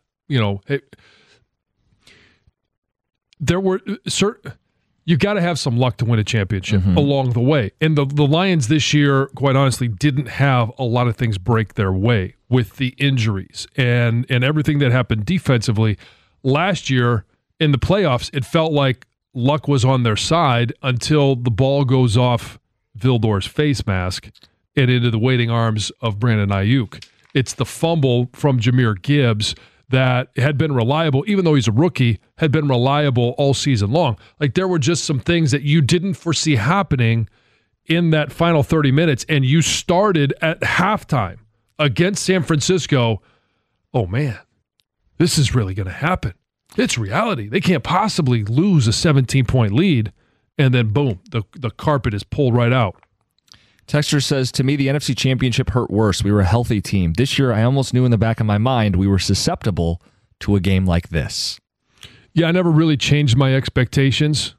there were certain, you got to have some luck to win a championship along the way. And the Lions this year, quite honestly, didn't have a lot of things break their way with the injuries and everything that happened defensively. Last year in the playoffs, it felt like luck was on their side until the ball goes off Vildor's face mask and into the waiting arms of Brandon Ayuk. It's the fumble from Jahmyr Gibbs that had been reliable, even though he's a rookie, had been reliable all season long. Like there were just some things that you didn't foresee happening in that final 30 minutes, and you started at halftime against San Francisco. Oh, man, this is really going to happen. It's reality. They can't possibly lose a 17-point lead, and then boom, the carpet is pulled right out. Texter says, to me, the NFC Championship hurt worse. We were a healthy team. This year, I almost knew in the back of my mind we were susceptible to a game like this. Yeah, I never really changed my expectations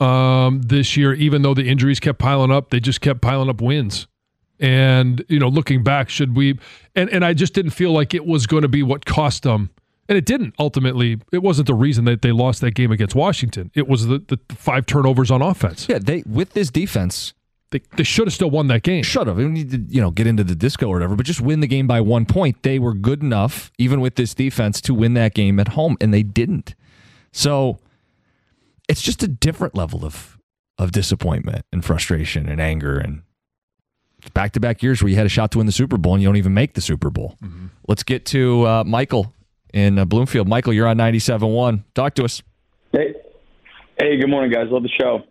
this year, even though the injuries kept piling up. They just kept piling up wins. And, looking back, should we – and I just didn't feel like it was going to be what cost them. And it didn't ultimately. It wasn't the reason that they lost that game against Washington. It was the 5 turnovers on offense. Yeah, with this defense – They should have still won that game. Should have. We need to, get into the disco or whatever, but just win the game by 1 point. They were good enough, even with this defense, to win that game at home, and they didn't. So it's just a different level of disappointment and frustration and anger and back-to-back years where you had a shot to win the Super Bowl and you don't even make the Super Bowl. Mm-hmm. Let's get to Michael in Bloomfield. Michael, you're on 97.1. Talk to us. Hey, good morning, guys. Love the show.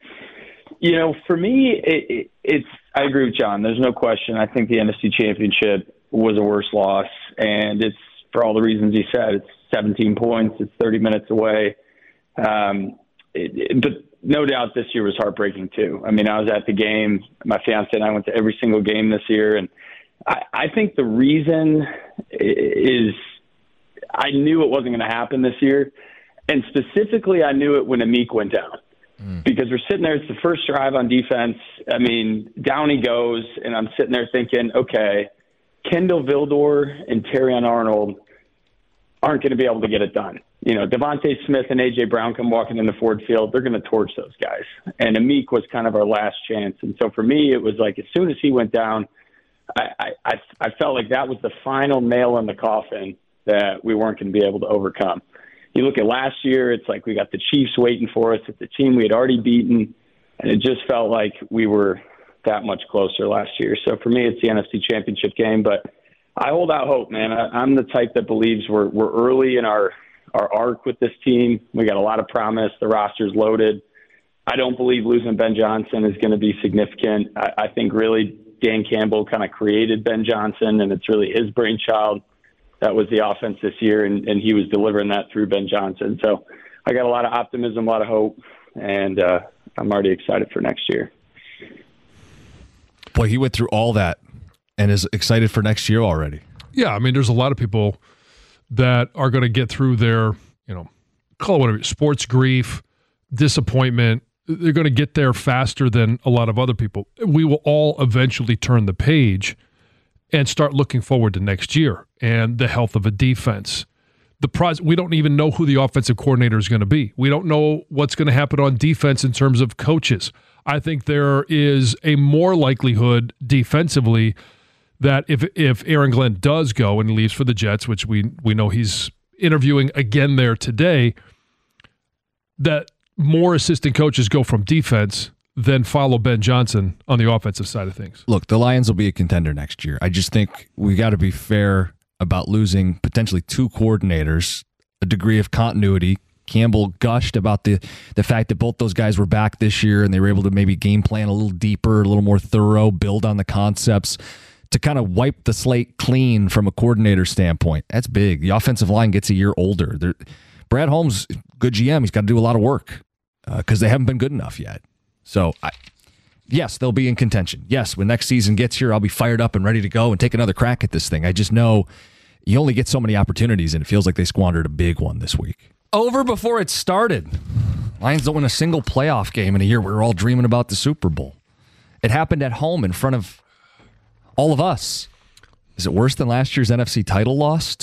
For me, it's I agree with John. There's no question. I think the NFC Championship was a worse loss, and it's for all the reasons he said. It's 17 points. It's 30 minutes away. But no doubt this year was heartbreaking, too. I mean, I was at the game. My fiance and I went to every single game this year, and I think the reason is I knew it wasn't going to happen this year, and specifically I knew it when Amik went down. Because we're sitting there, it's the first drive on defense. I mean, down he goes, and I'm sitting there thinking, okay, Kendall Vildor and Terrion Arnold aren't going to be able to get it done. Devontae Smith and A.J. Brown come walking in the Ford Field, they're going to torch those guys. And Amik was kind of our last chance. And so for me, it was like as soon as he went down, I felt like that was the final nail in the coffin that we weren't going to be able to overcome. You look at last year, it's like we got the Chiefs waiting for us. It's a team we had already beaten, and it just felt like we were that much closer last year. So for me, it's the NFC Championship game, but I hold out hope, man. I'm the type that believes we're early in our arc with this team. We got a lot of promise. The roster's loaded. I don't believe losing Ben Johnson is going to be significant. I think really Dan Campbell kind of created Ben Johnson, and it's really his brainchild. That was the offense this year, and he was delivering that through Ben Johnson. So I got a lot of optimism, a lot of hope, and I'm already excited for next year. Boy, he went through all that and is excited for next year already. Yeah, I mean, there's a lot of people that are going to get through their, call it whatever, sports grief, disappointment. They're going to get there faster than a lot of other people. We will all eventually turn the page and start looking forward to next year and the health of a defense. We don't even know who the offensive coordinator is going to be. We don't know what's going to happen on defense in terms of coaches. I think there is a more likelihood defensively that if Aaron Glenn does go and leaves for the Jets, which we know he's interviewing again there today, that more assistant coaches go from defense than follow Ben Johnson on the offensive side of things. Look, the Lions will be a contender next year. I just think we got to be fair about losing potentially two coordinators, a degree of continuity. Campbell gushed about the fact that both those guys were back this year and they were able to maybe game plan a little deeper, a little more thorough, build on the concepts to kind of wipe the slate clean from a coordinator standpoint. That's big. The offensive line gets a year older. Brad Holmes, good GM, he's got to do a lot of work because they haven't been good enough yet. So, yes, they'll be in contention. Yes, when next season gets here, I'll be fired up and ready to go and take another crack at this thing. I just know you only get so many opportunities, and it feels like they squandered a big one this week. Over before it started. Lions don't win a single playoff game in a year. We were all dreaming about the Super Bowl. It happened at home in front of all of us. Is it worse than last year's NFC title loss?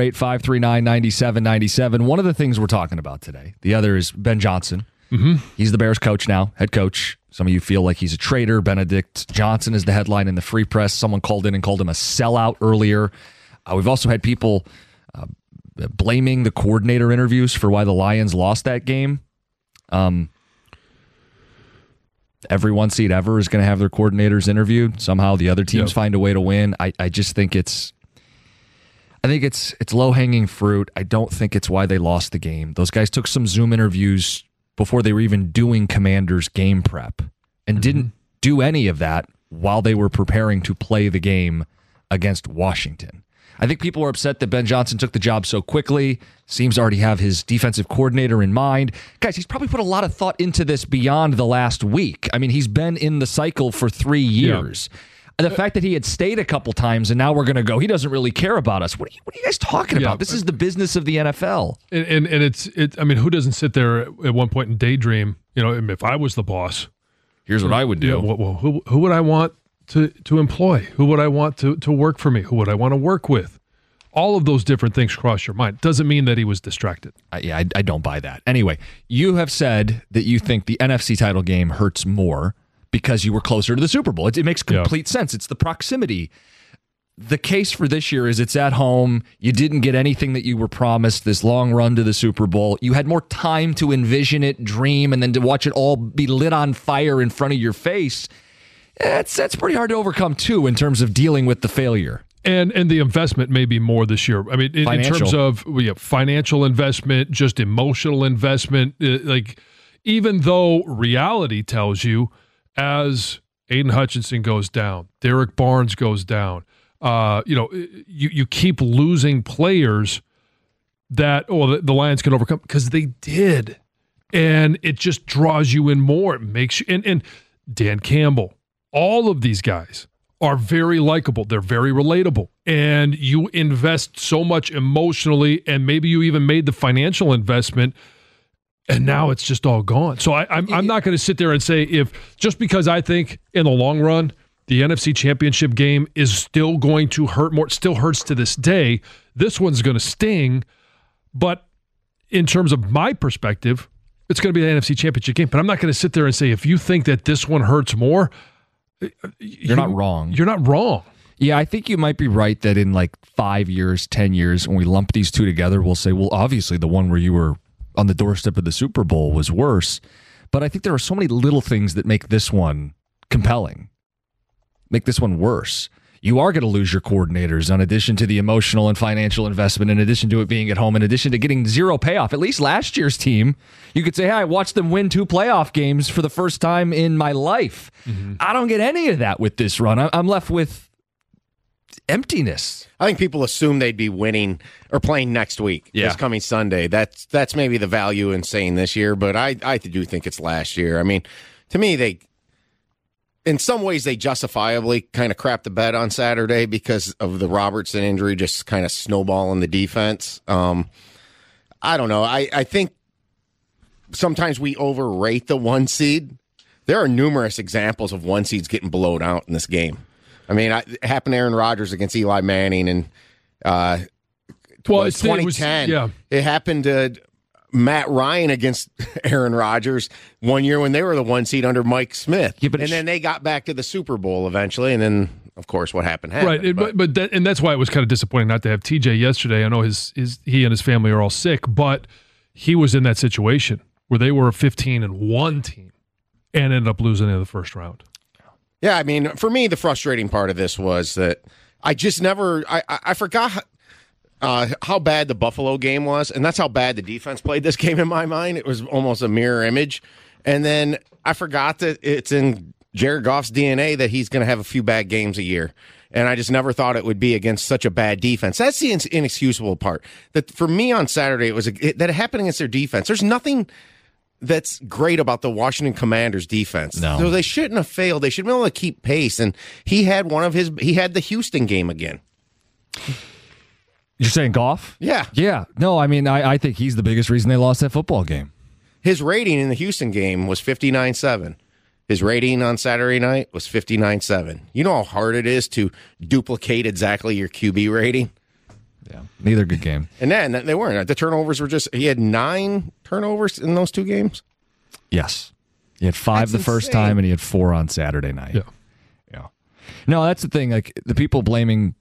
248-539-9797. One of the things we're talking about today. The other is Ben Johnson. Mm-hmm. He's the Bears coach now, head coach. Some of you feel like he's a traitor. Benedict Johnson is the headline in the Free Press. Someone called in and called him a sellout earlier. We've also had people blaming the coordinator interviews for why the Lions lost that game. Every one seed ever is going to have their coordinators interviewed. Somehow the other teams find a way to win. I just think it's low-hanging fruit. I don't think it's why they lost the game. Those guys took some Zoom interviews before they were even doing Commanders game prep and didn't do any of that while they were preparing to play the game against Washington. I think people are upset that Ben Johnson took the job so quickly, seems to already have his defensive coordinator in mind. Guys, he's probably put a lot of thought into this beyond the last week. I mean, he's been in the cycle for 3 years. Yeah. The fact that he had stayed a couple times and now we're going to go, he doesn't really care about us. What are you guys talking about? This is the business of the NFL. And it's I mean, who doesn't sit there at one point and daydream, if I was the boss, here's what I would do. Yeah, well, who would I want to employ? Who would I want to work for me? Who would I want to work with? All of those different things cross your mind. Doesn't mean that he was distracted. I don't buy that. Anyway, you have said that you think the NFC title game hurts more because you were closer to the Super Bowl. It makes complete sense. It's the proximity. The case for this year is it's at home. You didn't get anything that you were promised, this long run to the Super Bowl. You had more time to envision it, dream, and then to watch it all be lit on fire in front of your face. That's pretty hard to overcome, too, in terms of dealing with the failure. And the investment may be more this year. I mean, in terms of financial investment, just emotional investment, even though reality tells you as Aiden Hutchinson goes down, Derek Barnes goes down, you keep losing players that the Lions can overcome because they did. And it just draws you in more. It makes you, and Dan Campbell, all of these guys are very likable. They're very relatable. And you invest so much emotionally, and maybe you even made the financial investment, and now it's just all gone. So I'm not going to sit there and say just because I think in the long run, the NFC Championship game is still going to hurt more. It still hurts to this day. This one's going to sting, but in terms of my perspective, it's going to be the NFC Championship game. But I'm not going to sit there and say, if you think that this one hurts more, you're not wrong. You're not wrong. Yeah, I think you might be right that in like 5 years, 10 years, when we lump these two together, we'll say, well, obviously the one where you were on the doorstep of the Super Bowl was worse. But I think there are so many little things that make this one compelling, make this one worse. You are going to lose your coordinators in addition to the emotional and financial investment, in addition to it being at home, in addition to getting zero payoff. At least last year's team, you could say, hey, I watched them win 2 playoff games for the first time in my life. Mm-hmm. I don't get any of that with this run. I'm left with emptiness. I think people assume they'd be winning or playing next week, this coming Sunday. That's maybe the value in saying this year, but I do think it's last year. I mean, to me, in some ways, they justifiably kind of crapped the bed on Saturday because of the Robertson injury, just kind of snowballing the defense. I don't know. I think sometimes we overrate the 1 seed. There are numerous examples of 1 seeds getting blown out in this game. I mean, it happened to Aaron Rodgers against Eli Manning in 2010. It happened to Matt Ryan against Aaron Rodgers one year when they were the 1 seed under Mike Smith. Yeah, and then they got back to the Super Bowl eventually, and then, of course, what happened. Right, but that's why it was kind of disappointing not to have TJ yesterday. I know he and his family are all sick, but he was in that situation where they were a 15-1 team and ended up losing in the first round. Yeah, I mean, for me, the frustrating part of this was that I just never – I forgot how bad the Buffalo game was, and that's how bad the defense played this game in my mind. It was almost a mirror image. And then I forgot that it's in Jared Goff's DNA that he's going to have a few bad games a year. And I just never thought it would be against such a bad defense. That's the inexcusable part. That for me on Saturday, that it happened against their defense. There's nothing – that's great about the Washington Commanders defense. No. So they shouldn't have failed. They should be able to keep pace. And he had the Houston game again. You're saying Goff? Yeah. Yeah. No, I mean, I think he's the biggest reason they lost that football game. His rating in the Houston game was 59.7. His rating on Saturday night was 59.7. You know how hard it is to duplicate exactly your QB rating? Yeah, neither good game. And then they weren't. The turnovers were he had 9 turnovers in those 2 games? Yes. He had 5 the first time, and he had 4 on Saturday night. Yeah. No, that's the thing. Like, the people blaming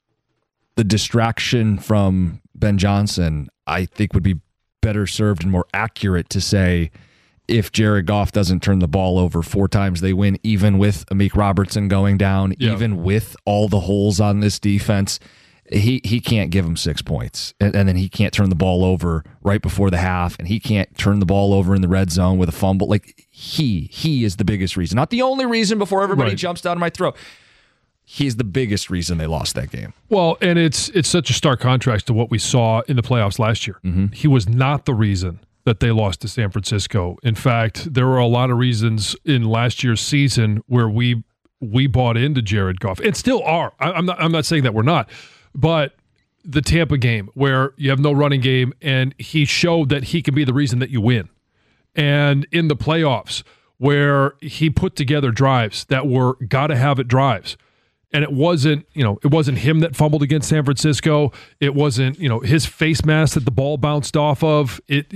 the distraction from Ben Johnson, I think would be better served and more accurate to say if Jared Goff doesn't turn the ball over 4 times, they win, even with Amik Robertson going down, even with all the holes on this defense. He can't give him 6 points, and then he can't turn the ball over right before the half, and he can't turn the ball over in the red zone with a fumble. Like, he is the biggest reason. Not the only reason before everybody jumps down my throat. He's the biggest reason they lost that game. Well, and it's such a stark contrast to what we saw in the playoffs last year. Mm-hmm. He was not the reason that they lost to San Francisco. In fact, there were a lot of reasons in last year's season where we bought into Jared Goff, and still are. I'm not saying that we're not. But the Tampa game where you have no running game and he showed that he can be the reason that you win. And in the playoffs where he put together drives that were gotta-have-it drives. And it wasn't him that fumbled against San Francisco. It wasn't, his face mask that the ball bounced off of.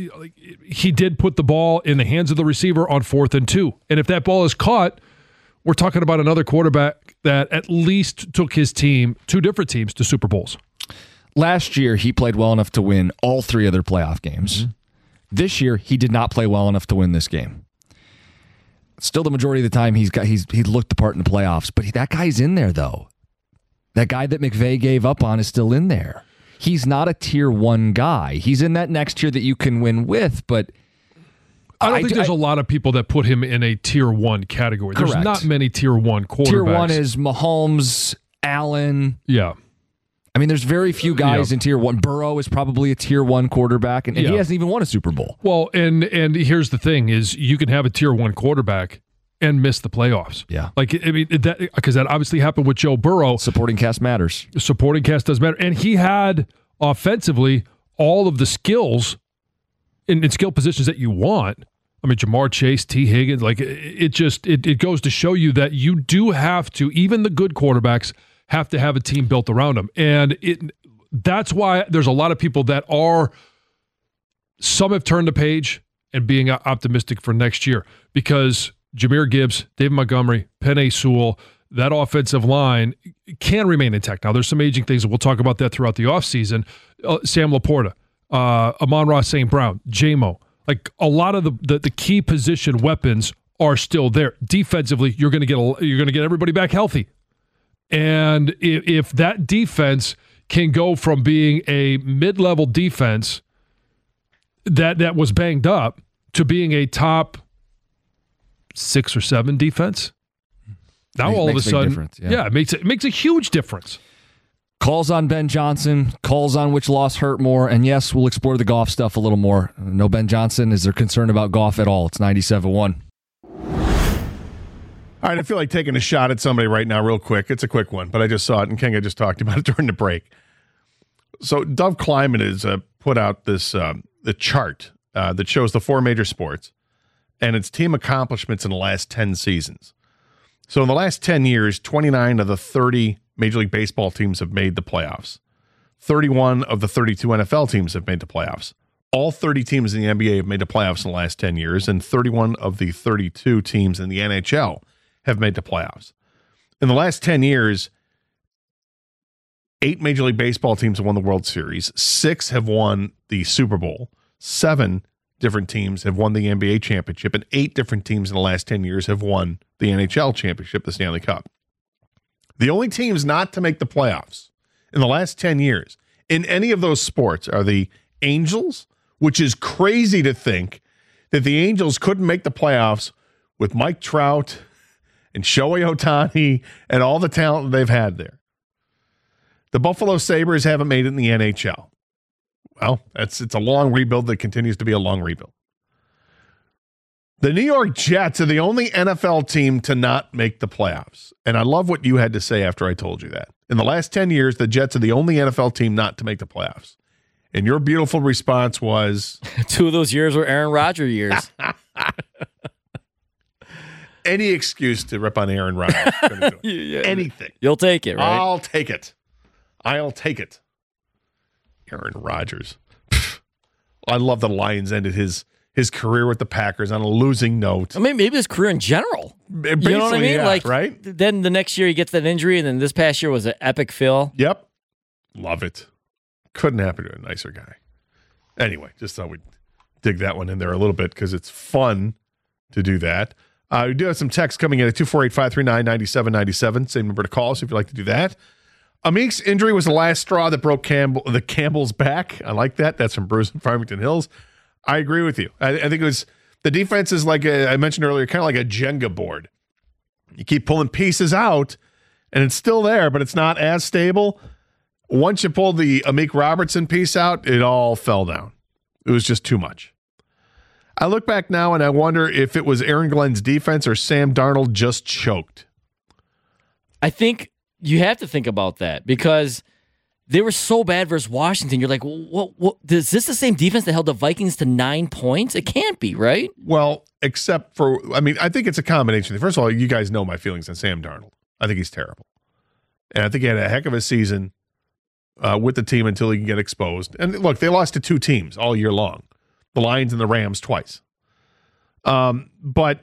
He did put the ball in the hands of the receiver on 4th and 2. And if that ball is caught, we're talking about another quarterback that at least took his team, 2 different teams, to Super Bowls. Last year, he played well enough to win all 3 of their playoff games. Mm-hmm. This year, he did not play well enough to win this game. Still, the majority of the time, he looked the part in the playoffs. But that guy's in there, though. That guy that McVay gave up on is still in there. He's not a tier 1 guy. He's in that next tier that you can win with, but I don't think there's a lot of people that put him in a tier 1 category. Correct. There's not many tier 1 quarterbacks. Tier 1 is Mahomes, Allen. Yeah. I mean, there's very few guys in tier 1. Burrow is probably a tier 1 quarterback, and he hasn't even won a Super Bowl. Well, and here's the thing is you can have a tier 1 quarterback and miss the playoffs. Yeah. Because that obviously happened with Joe Burrow. Supporting cast matters. Supporting cast does matter. And he had offensively all of the skills in skill positions that you want. I mean, Jamar Chase, T. Higgins, it goes to show you that you do have to, even the good quarterbacks have to have a team built around them. And that's why there's a lot of people that are some have turned the page and being optimistic for next year because Jahmyr Gibbs, David Montgomery, Penei Sewell, that offensive line can remain intact. Now, there's some aging things, and we'll talk about that throughout the offseason. Sam Laporta, Amon-Ra St. Brown, J-Mo. Like a lot of the key position weapons are still there. Defensively, you're going to get everybody back healthy. And if that defense can go from being a mid-level defense that was banged up to being a top 6 or 7 defense, now all of a sudden, it makes a huge difference. Calls on Ben Johnson, calls on which loss hurt more, and yes, we'll explore the Goff stuff a little more. No Ben Johnson. Is there concern about Goff at all? It's 97-1. All right, I feel like taking a shot at somebody right now real quick. It's a quick one, but I just saw it, and Kenga just talked about it during the break. So Dove Climate has put out this the chart that shows the 4 major sports and its team accomplishments in the last 10 seasons. So in the last 10 years, 29 of the 30 Major League Baseball teams have made the playoffs. 31 of the 32 NFL teams have made the playoffs. All 30 teams in the NBA have made the playoffs in the last 10 years, and 31 of the 32 teams in the NHL have made the playoffs. In the last 10 years, 8 Major League Baseball teams have won the World Series. 6 have won the Super Bowl. 7 different teams have won the NBA championship, and 8 different teams in the last 10 years have won the NHL championship, the Stanley Cup. The only teams not to make the playoffs in the last 10 years in any of those sports are the Angels, which is crazy to think that the Angels couldn't make the playoffs with Mike Trout and Shohei Ohtani and all the talent they've had there. The Buffalo Sabres haven't made it in the NHL. Well, it's a long rebuild that continues to be a long rebuild. The New York Jets are the only NFL team to not make the playoffs. And I love what you had to say after I told you that. In the last 10 years, the Jets are the only NFL team not to make the playoffs. And your beautiful response was... 2 of those years were Aaron Rodgers years. Any excuse to rip on Aaron Rodgers. Anything. You'll take it, right? I'll take it. Aaron Rodgers. I love the Lions ended his career with the Packers on a losing note. I mean, maybe his career in general. Basically, you know what I mean? Yeah, like, right? Then the next year he gets that injury, and then this past year was an epic fill. Yep. Love it. Couldn't happen to a nicer guy. Anyway, just thought we'd dig that one in there a little bit because it's fun to do that. We do have some text coming in at 248-539-9797. Same number to call us if you'd like to do that. Amik's injury was the last straw that broke the Campbell's back. I like that. That's from Bruce in Farmington Hills. I agree with you. I think it was the defense is like I mentioned earlier, kind of like a Jenga board. You keep pulling pieces out, and it's still there, but it's not as stable. Once you pull the Amik Robertson piece out, it all fell down. It was just too much. I look back now, and I wonder if it was Aaron Glenn's defense or Sam Darnold just choked. I think you have to think about that because they were so bad versus Washington. You're like, what? Is this the same defense that held the Vikings to 9 points? It can't be, right? Well, except for, I think it's a combination. First of all, you guys know my feelings on Sam Darnold. I think he's terrible. And I think he had a heck of a season with the team until he can get exposed. And look, they lost to 2 teams all year long. The Lions and the Rams twice. But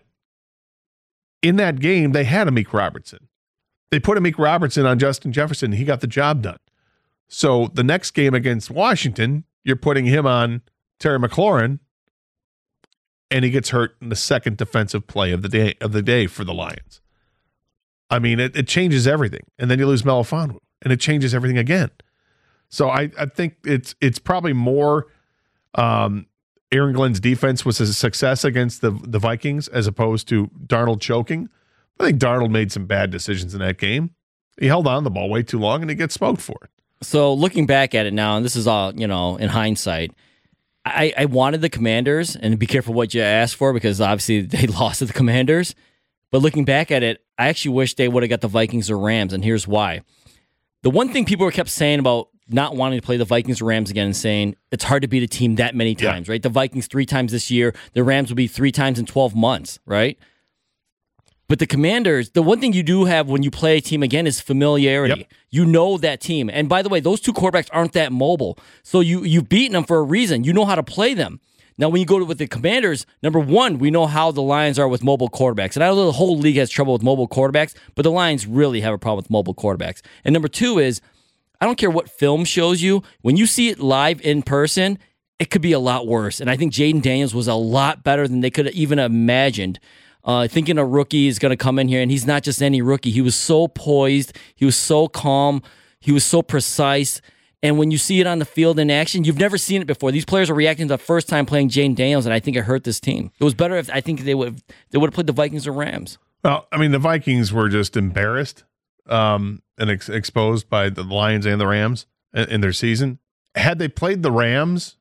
in that game, they had Amik Robertson. They put Amik Robertson on Justin Jefferson. And he got the job done. So the next game against Washington, you're putting him on Terry McLaurin, and he gets hurt in the second defensive play of the day for the Lions. I mean, it changes everything. And then you lose Melifonwu, and it changes everything again. So I think it's probably more Aaron Glenn's defense was a success against the Vikings as opposed to Darnold choking. I think Darnold made some bad decisions in that game. He held on the ball way too long, and he gets smoked for it. So looking back at it now, and this is all, in hindsight, I wanted the Commanders, and be careful what you ask for because obviously they lost to the Commanders. But looking back at it, I actually wish they would have got the Vikings or Rams, and here's why. The one thing people kept saying about not wanting to play the Vikings or Rams again and saying it's hard to beat a team that many times, right? The Vikings 3 times this year, the Rams will be 3 times in 12 months, right? But the Commanders, the one thing you do have when you play a team again is familiarity. Yep. You know that team. And by the way, those two quarterbacks aren't that mobile. So you've beaten them for a reason. You know how to play them. Now, when you go with the Commanders, number one, we know how the Lions are with mobile quarterbacks. And I know the whole league has trouble with mobile quarterbacks, but the Lions really have a problem with mobile quarterbacks. And number two is, I don't care what film shows you. When you see it live in person, it could be a lot worse. And I think Jaden Daniels was a lot better than they could have even imagined. Thinking a rookie is going to come in here, and he's not just any rookie. He was so poised. He was so calm. He was so precise. And when you see it on the field in action, you've never seen it before. These players are reacting to the first time playing Jaden Daniels, and I think it hurt this team. It was better if I think they would have played the Vikings or Rams. Well, I mean, the Vikings were just embarrassed and exposed by the Lions and the Rams in their season. Had they played the Rams,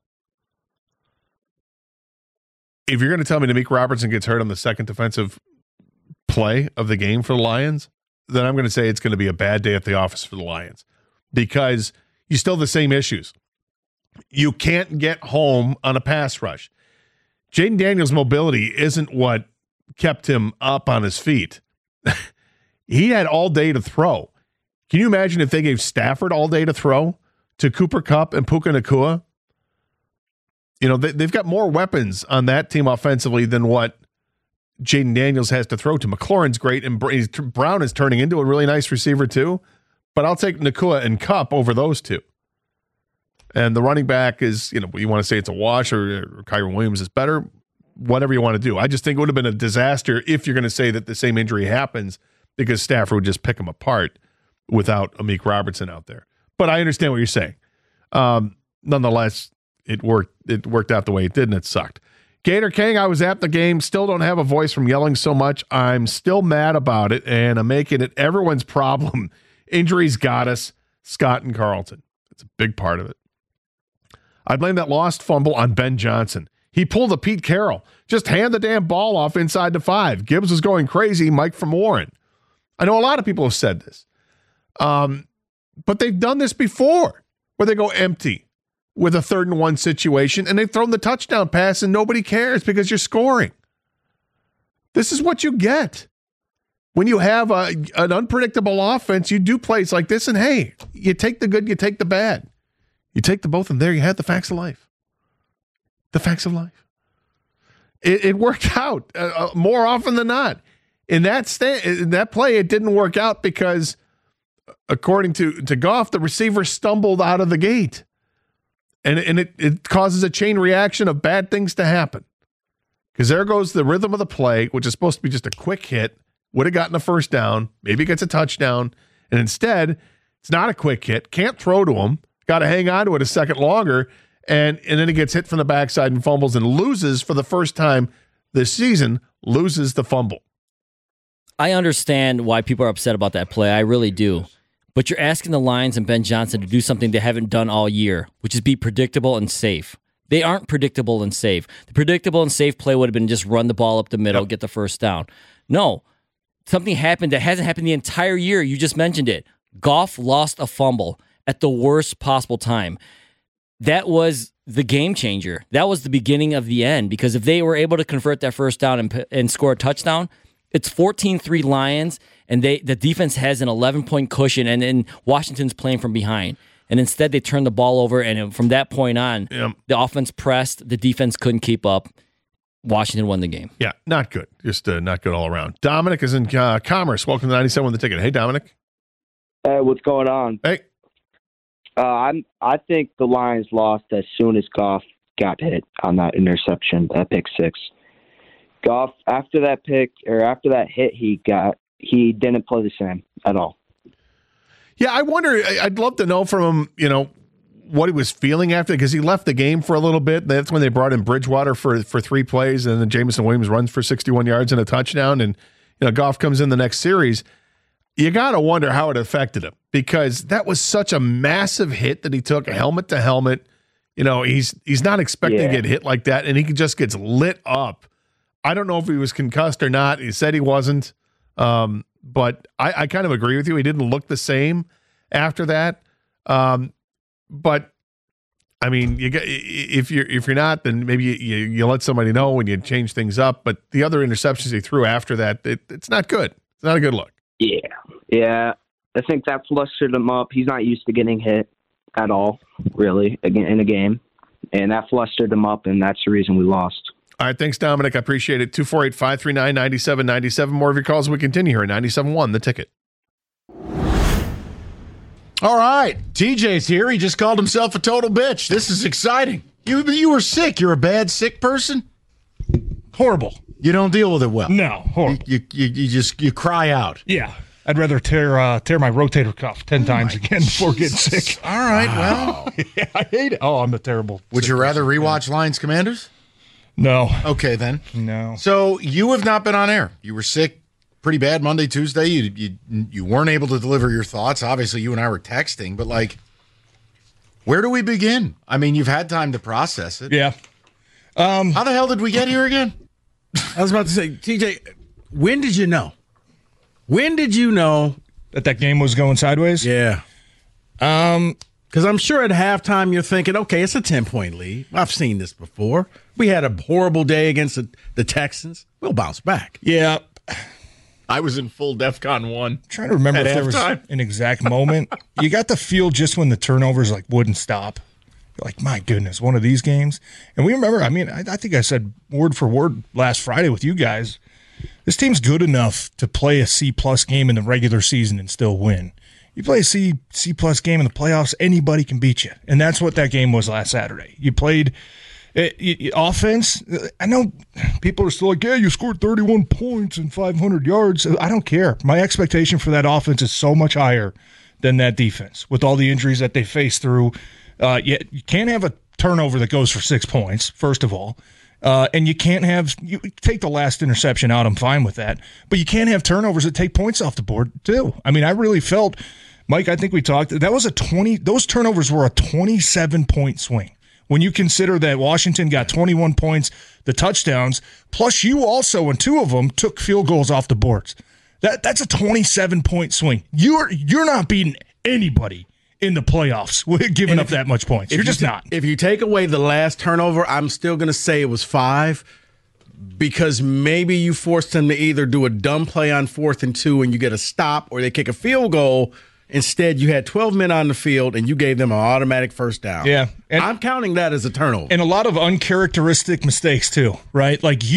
if you're going to tell me D'Amico Robertson gets hurt on the second defensive play of the game for the Lions, then I'm going to say it's going to be a bad day at the office for the Lions because you still have the same issues. You can't get home on a pass rush. Jaden Daniels' mobility isn't what kept him up on his feet. He had all day to throw. Can you imagine if they gave Stafford all day to throw to Cooper Kupp and Puka Nacua? You know, they've got more weapons on that team offensively than what Jaden Daniels has to throw to. McLaurin's great, and Brown is turning into a really nice receiver too. But I'll take Nacua and Kupp over those two. And the running back is, you want to say it's a wash or Kyron Williams is better, whatever you want to do. I just think it would have been a disaster if you're going to say that the same injury happens because Stafford would just pick them apart without Amik Robertson out there. But I understand what you're saying. Nonetheless, it worked out the way it did, and it sucked. Gator King, I was at the game, still don't have a voice from yelling so much. I'm still mad about it, and I'm making it everyone's problem. Injuries got us, Scott and Carlton. It's a big part of it. I blame that lost fumble on Ben Johnson. He pulled a Pete Carroll. Just hand the damn ball off inside the 5. Gibbs was going crazy, Mike from Warren. I know a lot of people have said this. But they've done this before, where they go empty with a 3rd and 1 situation, and they've thrown the touchdown pass, and nobody cares because you're scoring. This is what you get. When you have an unpredictable offense, you do plays like this, and hey, you take the good, you take the bad. You take the both, and there you have the facts of life. The facts of life. It worked out more often than not. In that play, it didn't work out because, according to Goff, the receiver stumbled out of the gate. And it causes a chain reaction of bad things to happen. Because there goes the rhythm of the play, which is supposed to be just a quick hit, would have gotten a first down, maybe gets a touchdown, and instead, it's not a quick hit, can't throw to him, got to hang on to it a second longer, and then he gets hit from the backside and fumbles and loses for the first time this season, loses the fumble. I understand why people are upset about that play. I really do. But you're asking the Lions and Ben Johnson to do something they haven't done all year, which is be predictable and safe. They aren't predictable and safe. The predictable and safe play would have been just run the ball up the middle, get the first down. No, something happened that hasn't happened the entire year. You just mentioned it. Goff lost a fumble at the worst possible time. That was the game changer. That was the beginning of the end, because if they were able to convert that first down and score a touchdown, it's 14-3 Lions, and the defense has an 11-point cushion, and Washington's playing from behind. And instead, they turned the ball over, and from that point on, the offense pressed, the defense couldn't keep up. Washington won the game. Yeah, not good. Just not good all around. Dominic is in Commerce. Welcome to 97 with the Ticket. Hey, Dominic. Hey, what's going on? Hey. I think the Lions lost as soon as Goff got hit on that interception, that pick 6. Goff, after that hit he got, he didn't play the same at all. Yeah, I wonder, I'd love to know from him, what he was feeling after, because he left the game for a little bit. That's when they brought in Bridgewater for 3 plays, and then Jameson Williams runs for 61 yards and a touchdown, and Goff comes in the next series. You got to wonder how it affected him, because that was such a massive hit that he took, helmet to helmet. He's not expecting to get hit like that, and he just gets lit up. I don't know if he was concussed or not. He said he wasn't. But I kind of agree with you. He didn't look the same after that. But I mean, if you're not, then maybe you let somebody know and you change things up. But the other interceptions he threw after that, it's not good. It's not a good look. Yeah. I think that flustered him up. He's not used to getting hit at all, really, again in a game, and that flustered him up, and that's the reason we lost. All right, thanks, Dominic. I appreciate it. 248-539-9797. More of your calls. We continue here at 97.1 The Ticket. All right, TJ's here. He just called himself a total bitch. This is exciting. You were sick. You're a bad sick person. Horrible. You don't deal with it well. No, horrible. You cry out. Yeah. I'd rather tear my rotator cuff 10 times again before getting sick. All right, well. Yeah, I hate it. Oh, I'm a terrible. Would you rather rewatch Lions Commanders? No. Okay, then. No. So you have not been on air. You were sick pretty bad Monday, Tuesday. You weren't able to deliver your thoughts. Obviously, you and I were texting, but where do we begin? I mean, you've had time to process it. Yeah. How the hell did we get here again? I was about to say, TJ, when did you know? When did you know that game was going sideways? Yeah. Because I'm sure at halftime you're thinking, okay, it's a 10-point lead. I've seen this before. We had a horrible day against the Texans. We'll bounce back. Yeah. I was in full DEFCON 1. I'm trying to remember if there was an exact moment. You got the feel just when the turnovers wouldn't stop. You're like, my goodness, one of these games. And we remember, I mean, I think I said word for word last Friday with you guys, this team's good enough to play a C-plus game in the regular season and still win. You play a C-plus game in the playoffs, anybody can beat you. And that's what that game was last Saturday. You played offense. I know people are still like, yeah, you scored 31 points and 500 yards. I don't care. My expectation for that offense is so much higher than that defense with all the injuries that they faced through. You can't have a turnover that goes for 6 points, first of all. And you take the last interception out, I'm fine with that. But you can't have turnovers that take points off the board, too. I mean, I really felt, Mike, I think we talked, those turnovers were a 27-point swing. When you consider that Washington got 21 points, the touchdowns, plus you also, in 2 of them, took field goals off the boards. That's a 27-point swing. You're not beating anybody in the playoffs giving up that much points. You're just not. If you take away the last turnover, I'm still going to say it was 5 because maybe you forced them to either do a dumb play on 4th and 2 and you get a stop, or they kick a field goal. Instead, you had 12 men on the field and you gave them an automatic first down. Yeah. And I'm counting that as a turnover. And a lot of uncharacteristic mistakes too, right?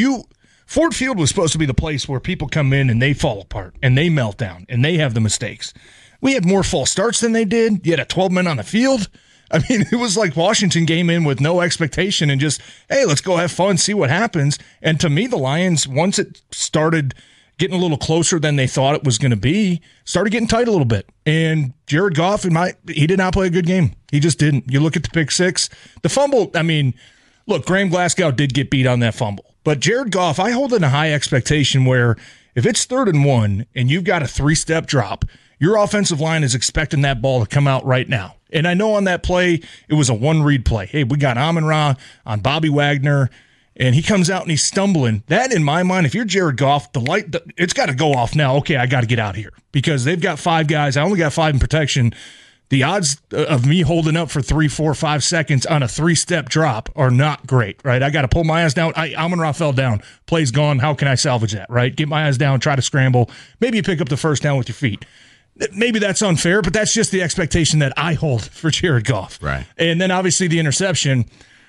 Ford Field was supposed to be the place where people come in and they fall apart and they melt down and they have the mistakes. We had more false starts than they did. You had 12 men on the field. I mean, it was like Washington came in with no expectation and just, hey, let's go have fun, see what happens. And to me, the Lions, once it started getting a little closer than they thought it was going to be, started getting tight a little bit. And Jared Goff, he did not play a good game. He just didn't. You look at the pick 6. The fumble, I mean, look, Graham Glasgow did get beat on that fumble. But Jared Goff, I hold in a high expectation where if it's 3rd and 1 and you've got a 3-step drop, your offensive line is expecting that ball to come out right now. And I know on that play, it was a one-read play. Hey, we got Amon-Ra on Bobby Wagner, and he comes out and he's stumbling. That, in my mind, if you're Jared Goff, it's got to go off now. Okay, I got to get out of here because they've got 5 guys. I only got 5 in protection. The odds of me holding up for 3, 4, 5 seconds on a 3-step drop are not great, right? I got to pull my ass down. Amon-Ra fell down. Play's gone. How can I salvage that, right? Get my ass down, try to scramble. Maybe you pick up the first down with your feet. Maybe that's unfair, but that's just the expectation that I hold for Jared Goff. Right. And then obviously the interception,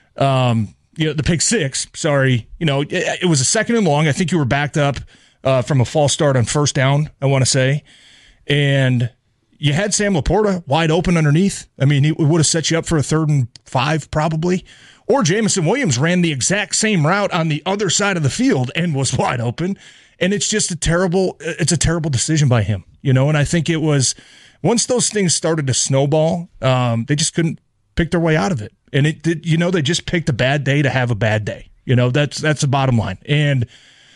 the pick 6, sorry, it was a 2nd and long. I think you were backed up from a false start on 1st down, I want to say. And you had Sam Laporta wide open underneath. I mean, he would have set you up for a 3rd and 5 probably. Or Jameson Williams ran the exact same route on the other side of the field and was wide open. And it's just a terrible decision by him, and I think it was once those things started to snowball, they just couldn't pick their way out of it. And it did, they just picked a bad day to have a bad day. That's the bottom line. And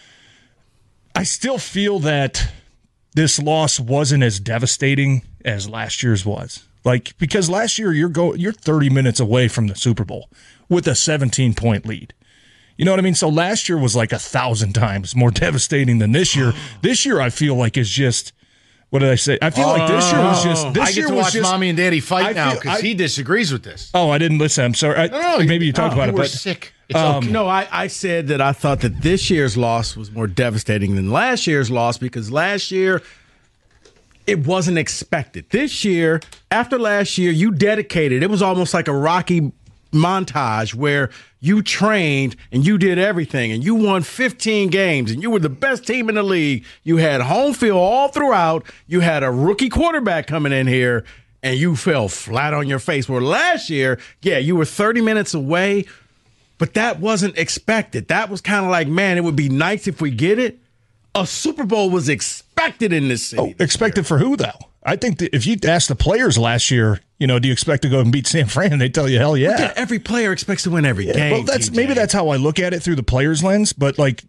I still feel that this loss wasn't as devastating as last year's was. Because last year you're 30 minutes away from the Super Bowl with a 17-point lead. You know what I mean? So last year was 1,000 times more devastating than this year. This year, I feel like is just What did I say? I feel like this year was just. This I get year to was watch just, Mommy and Daddy fight I now feel- because he disagrees with this. Oh, I didn't listen. I'm sorry. Maybe you talked about it, we're but sick. No, I said that I thought that this year's loss was more devastating than last year's loss because last year it wasn't expected. This year, after last year, you dedicated. It was almost like a Rocky montage where you trained and you did everything and you won 15 games and you were the best team in the league. You had home field all throughout. You had a rookie quarterback coming in here and you fell flat on your face. Where last year, yeah, you were 30 minutes away, but that wasn't expected. That was kind of like, man, it would be nice if we get it. A Super Bowl was expected in this city. Expected for who, though? I think that if you asked the players last year, do you expect to go and beat San Fran? They tell you, hell yeah. Yeah, every player expects to win every game. Well, maybe that's how I look at it through the players' lens. But 8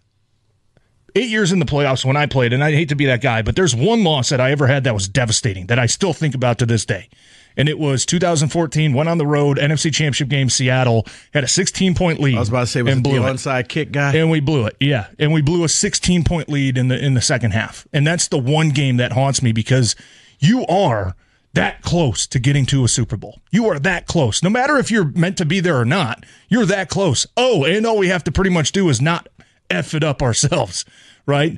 years in the playoffs when I played, and I hate to be that guy, but there's one loss that I ever had that was devastating that I still think about to this day. And it was 2014, went on the road, NFC Championship game, Seattle, had a 16-point lead. I was about to say, was it the onside kick guy? And we blew it, yeah. And we blew a 16-point lead in the second half. And that's the one game that haunts me because you are that close to getting to a Super Bowl. You are that close. No matter if you're meant to be there or not, you're that close. Oh, and all we have to pretty much do is not F it up ourselves, right?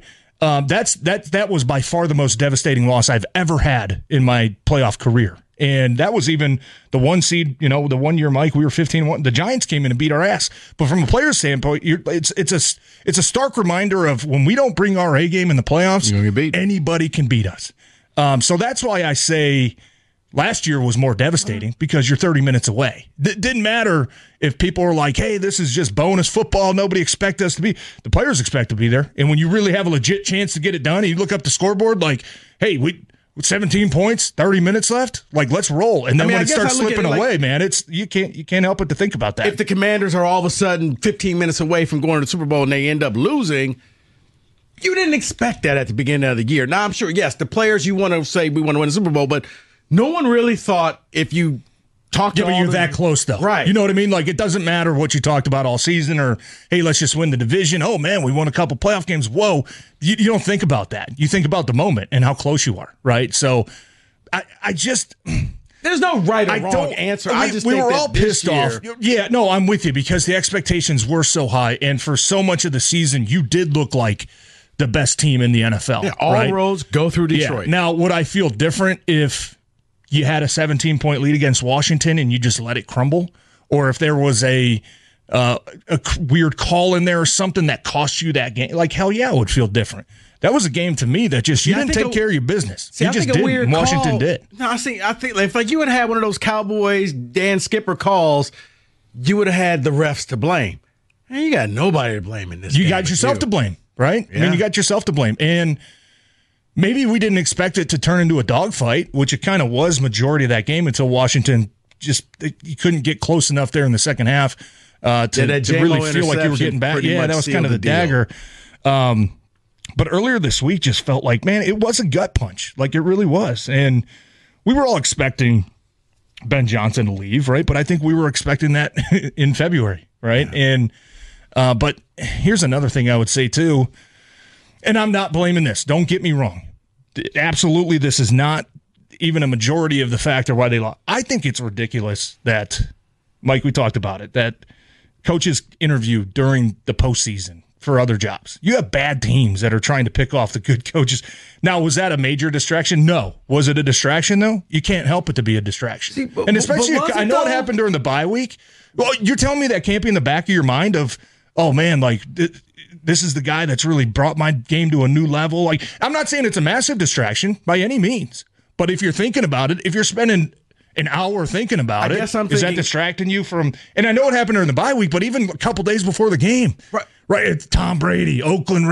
That was by far the most devastating loss I've ever had in my playoff career. And that was even the one seed, the 1 year, Mike, we were 15-1. The Giants came in and beat our ass. But from a player's standpoint, it's a stark reminder of when we don't bring our A game in the playoffs, anybody can beat us. So that's why I say last year was more devastating because you're 30 minutes away. It didn't matter if people were like, hey, this is just bonus football. Nobody expect us to be. The players expect to be there. And when you really have a legit chance to get it done, and you look up the scoreboard like, hey, with 17 points, 30 minutes left, let's roll. And then when it starts slipping away, man, you can't help but to think about that. If the Commanders are all of a sudden 15 minutes away from going to the Super Bowl and they end up losing, you didn't expect that at the beginning of the year. Now, I'm sure, yes, the players, you want to say we want to win the Super Bowl, but no one really thought if you talked to you're that close, though. Right. You know what I mean? It doesn't matter what you talked about all season or, hey, let's just win the division. Oh, man, we won a couple playoff games. Whoa. You don't think about that. You think about the moment and how close you are, right? So I just... There's no right or wrong answer. We were all pissed off. Yeah, no, I'm with you because the expectations were so high. And for so much of the season, you did look like the best team in the NFL. Yeah, all roads go through Detroit. Yeah. Now, would I feel different if you had a 17-point lead against Washington and you just let it crumble? Or if there was a weird call in there or something that cost you that game? Hell yeah, it would feel different. That was a game to me that just, you didn't take care of your business. You just didn't, and Washington did. No, I think if you would have had one of those Cowboys, Dan Skipper calls, you would have had the refs to blame. And you got nobody to blame in this game. You got yourself to blame, right? Yeah. I mean, you got yourself to blame. And maybe we didn't expect it to turn into a dogfight, which it kind of was majority of that game until Washington you couldn't get close enough there in the second half to really feel like you were getting back. Yeah, that was kind of the dagger. But earlier this week just felt like, man, it was a gut punch. It really was. And we were all expecting Ben Johnson to leave, right? But I think we were expecting that in February, right? Yeah. And but here's another thing I would say too, and I'm not blaming this. Don't get me wrong. Absolutely, this is not even a majority of the factor why they lost. I think it's ridiculous that, Mike, we talked about it, that coaches interview during the postseason for other jobs. You have bad teams that are trying to pick off the good coaches. Now, was that a major distraction? No. Was it a distraction, though? You can't help it to be a distraction. See, and especially, I know it happened during the bye week. Well, you're telling me that can't be in the back of your mind of, oh, man, this is the guy that's really brought my game to a new level. I'm not saying it's a massive distraction by any means, but if you're thinking about it, if you're spending an hour thinking about it, is that distracting you from? And I know it happened during the bye week, but even a couple days before the game, right? It's Tom Brady,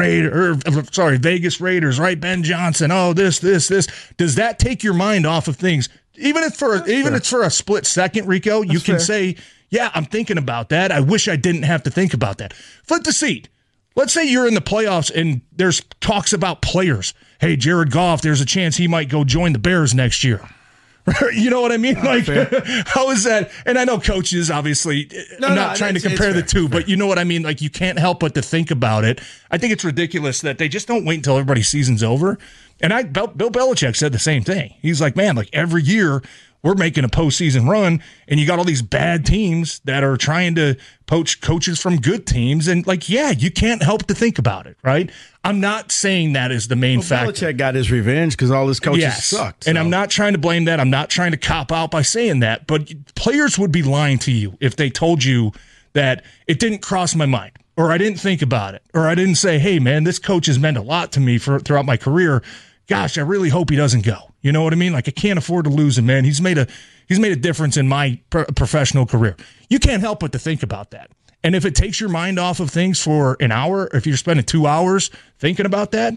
Vegas Raiders, right? Ben Johnson. Oh, this. Does that take your mind off of things? Even if it's for a split second, Rico, you can say, yeah, I'm thinking about that. I wish I didn't have to think about that. Flip the seat. Let's say you're in the playoffs and there's talks about players. Hey, Jared Goff, there's a chance he might go join the Bears next year. You know what I mean? Like, how is that? And I know coaches, obviously, I'm not trying to compare the two, but you know what I mean? Like, you can't help but to think about it. I think it's ridiculous that they just don't wait until everybody's season's over. And Bill Belichick said the same thing. He's like, man, like every year we're making a postseason run, and you got all these bad teams that are trying to poach coaches from good teams. And like, yeah, you can't help to think about it, right? I'm not saying that is the main factor. Belichick got his revenge because all his coaches sucked. So. And I'm not trying to blame that. I'm not trying to cop out by saying that. But players would be lying to you if they told you that it didn't cross my mind, or I didn't think about it, or I didn't say, hey, man, this coach has meant a lot to me throughout my career. Gosh, I really hope he doesn't go. You know what I mean? Like, I can't afford to lose him, man. He's made a difference in my professional career. You can't help but to think about that. And if it takes your mind off of things for an hour, if you're spending 2 hours thinking about that,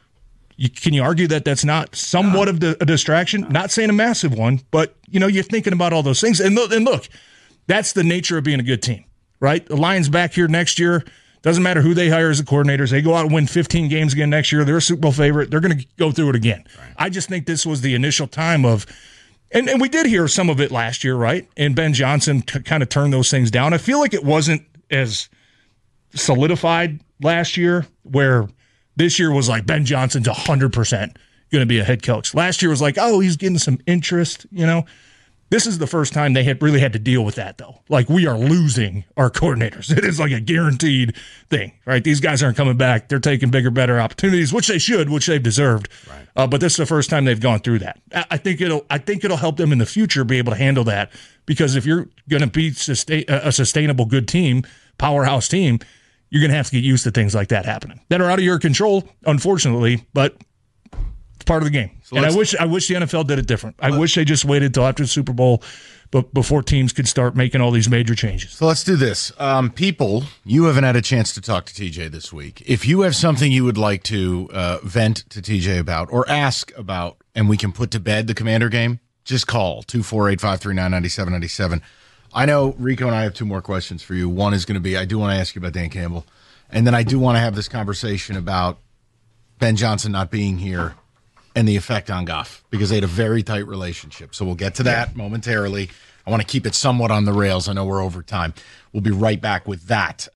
can you argue that that's not somewhat of a distraction? Not saying a massive one, but you're thinking about all those things. And look, that's the nature of being a good team, right? The Lions back here next year. Doesn't matter who they hire as the coordinators. They go out and win 15 games again next year. They're a Super Bowl favorite. They're going to go through it again. Right. I just think this was the initial time of – and we did hear some of it last year, right? And Ben Johnson kind of turned those things down. I feel like it wasn't as solidified last year, where this year was like Ben Johnson's 100% going to be a head coach. Last year was like, oh, he's getting some interest, This is the first time they had really had to deal with that, though. Like, we are losing our coordinators. It is like a guaranteed thing, right? These guys aren't coming back. They're taking bigger, better opportunities, which they should, which they've deserved. Right. But this is the first time they've gone through that. I think it'll help them in the future be able to handle that, because if you're going to be a sustainable, good team, powerhouse team, you're going to have to get used to things like that happening that are out of your control, unfortunately, but it's part of the game. So, and I wish the NFL did it different. I wish they just waited till after the Super Bowl before teams could start making all these major changes. So let's do this. People, you haven't had a chance to talk to TJ this week. If you have something you would like to vent to TJ about or ask about, and we can put to bed the Commander game, just call 248-539-9797. I know Rico and I have two more questions for you. One is going to be, I do want to ask you about Dan Campbell. And then I do want to have this conversation about Ben Johnson not being here and the effect on Goff, because they had a very tight relationship. So we'll get to that momentarily. I want to keep it somewhat on the rails. I know we're over time. We'll be right back with that.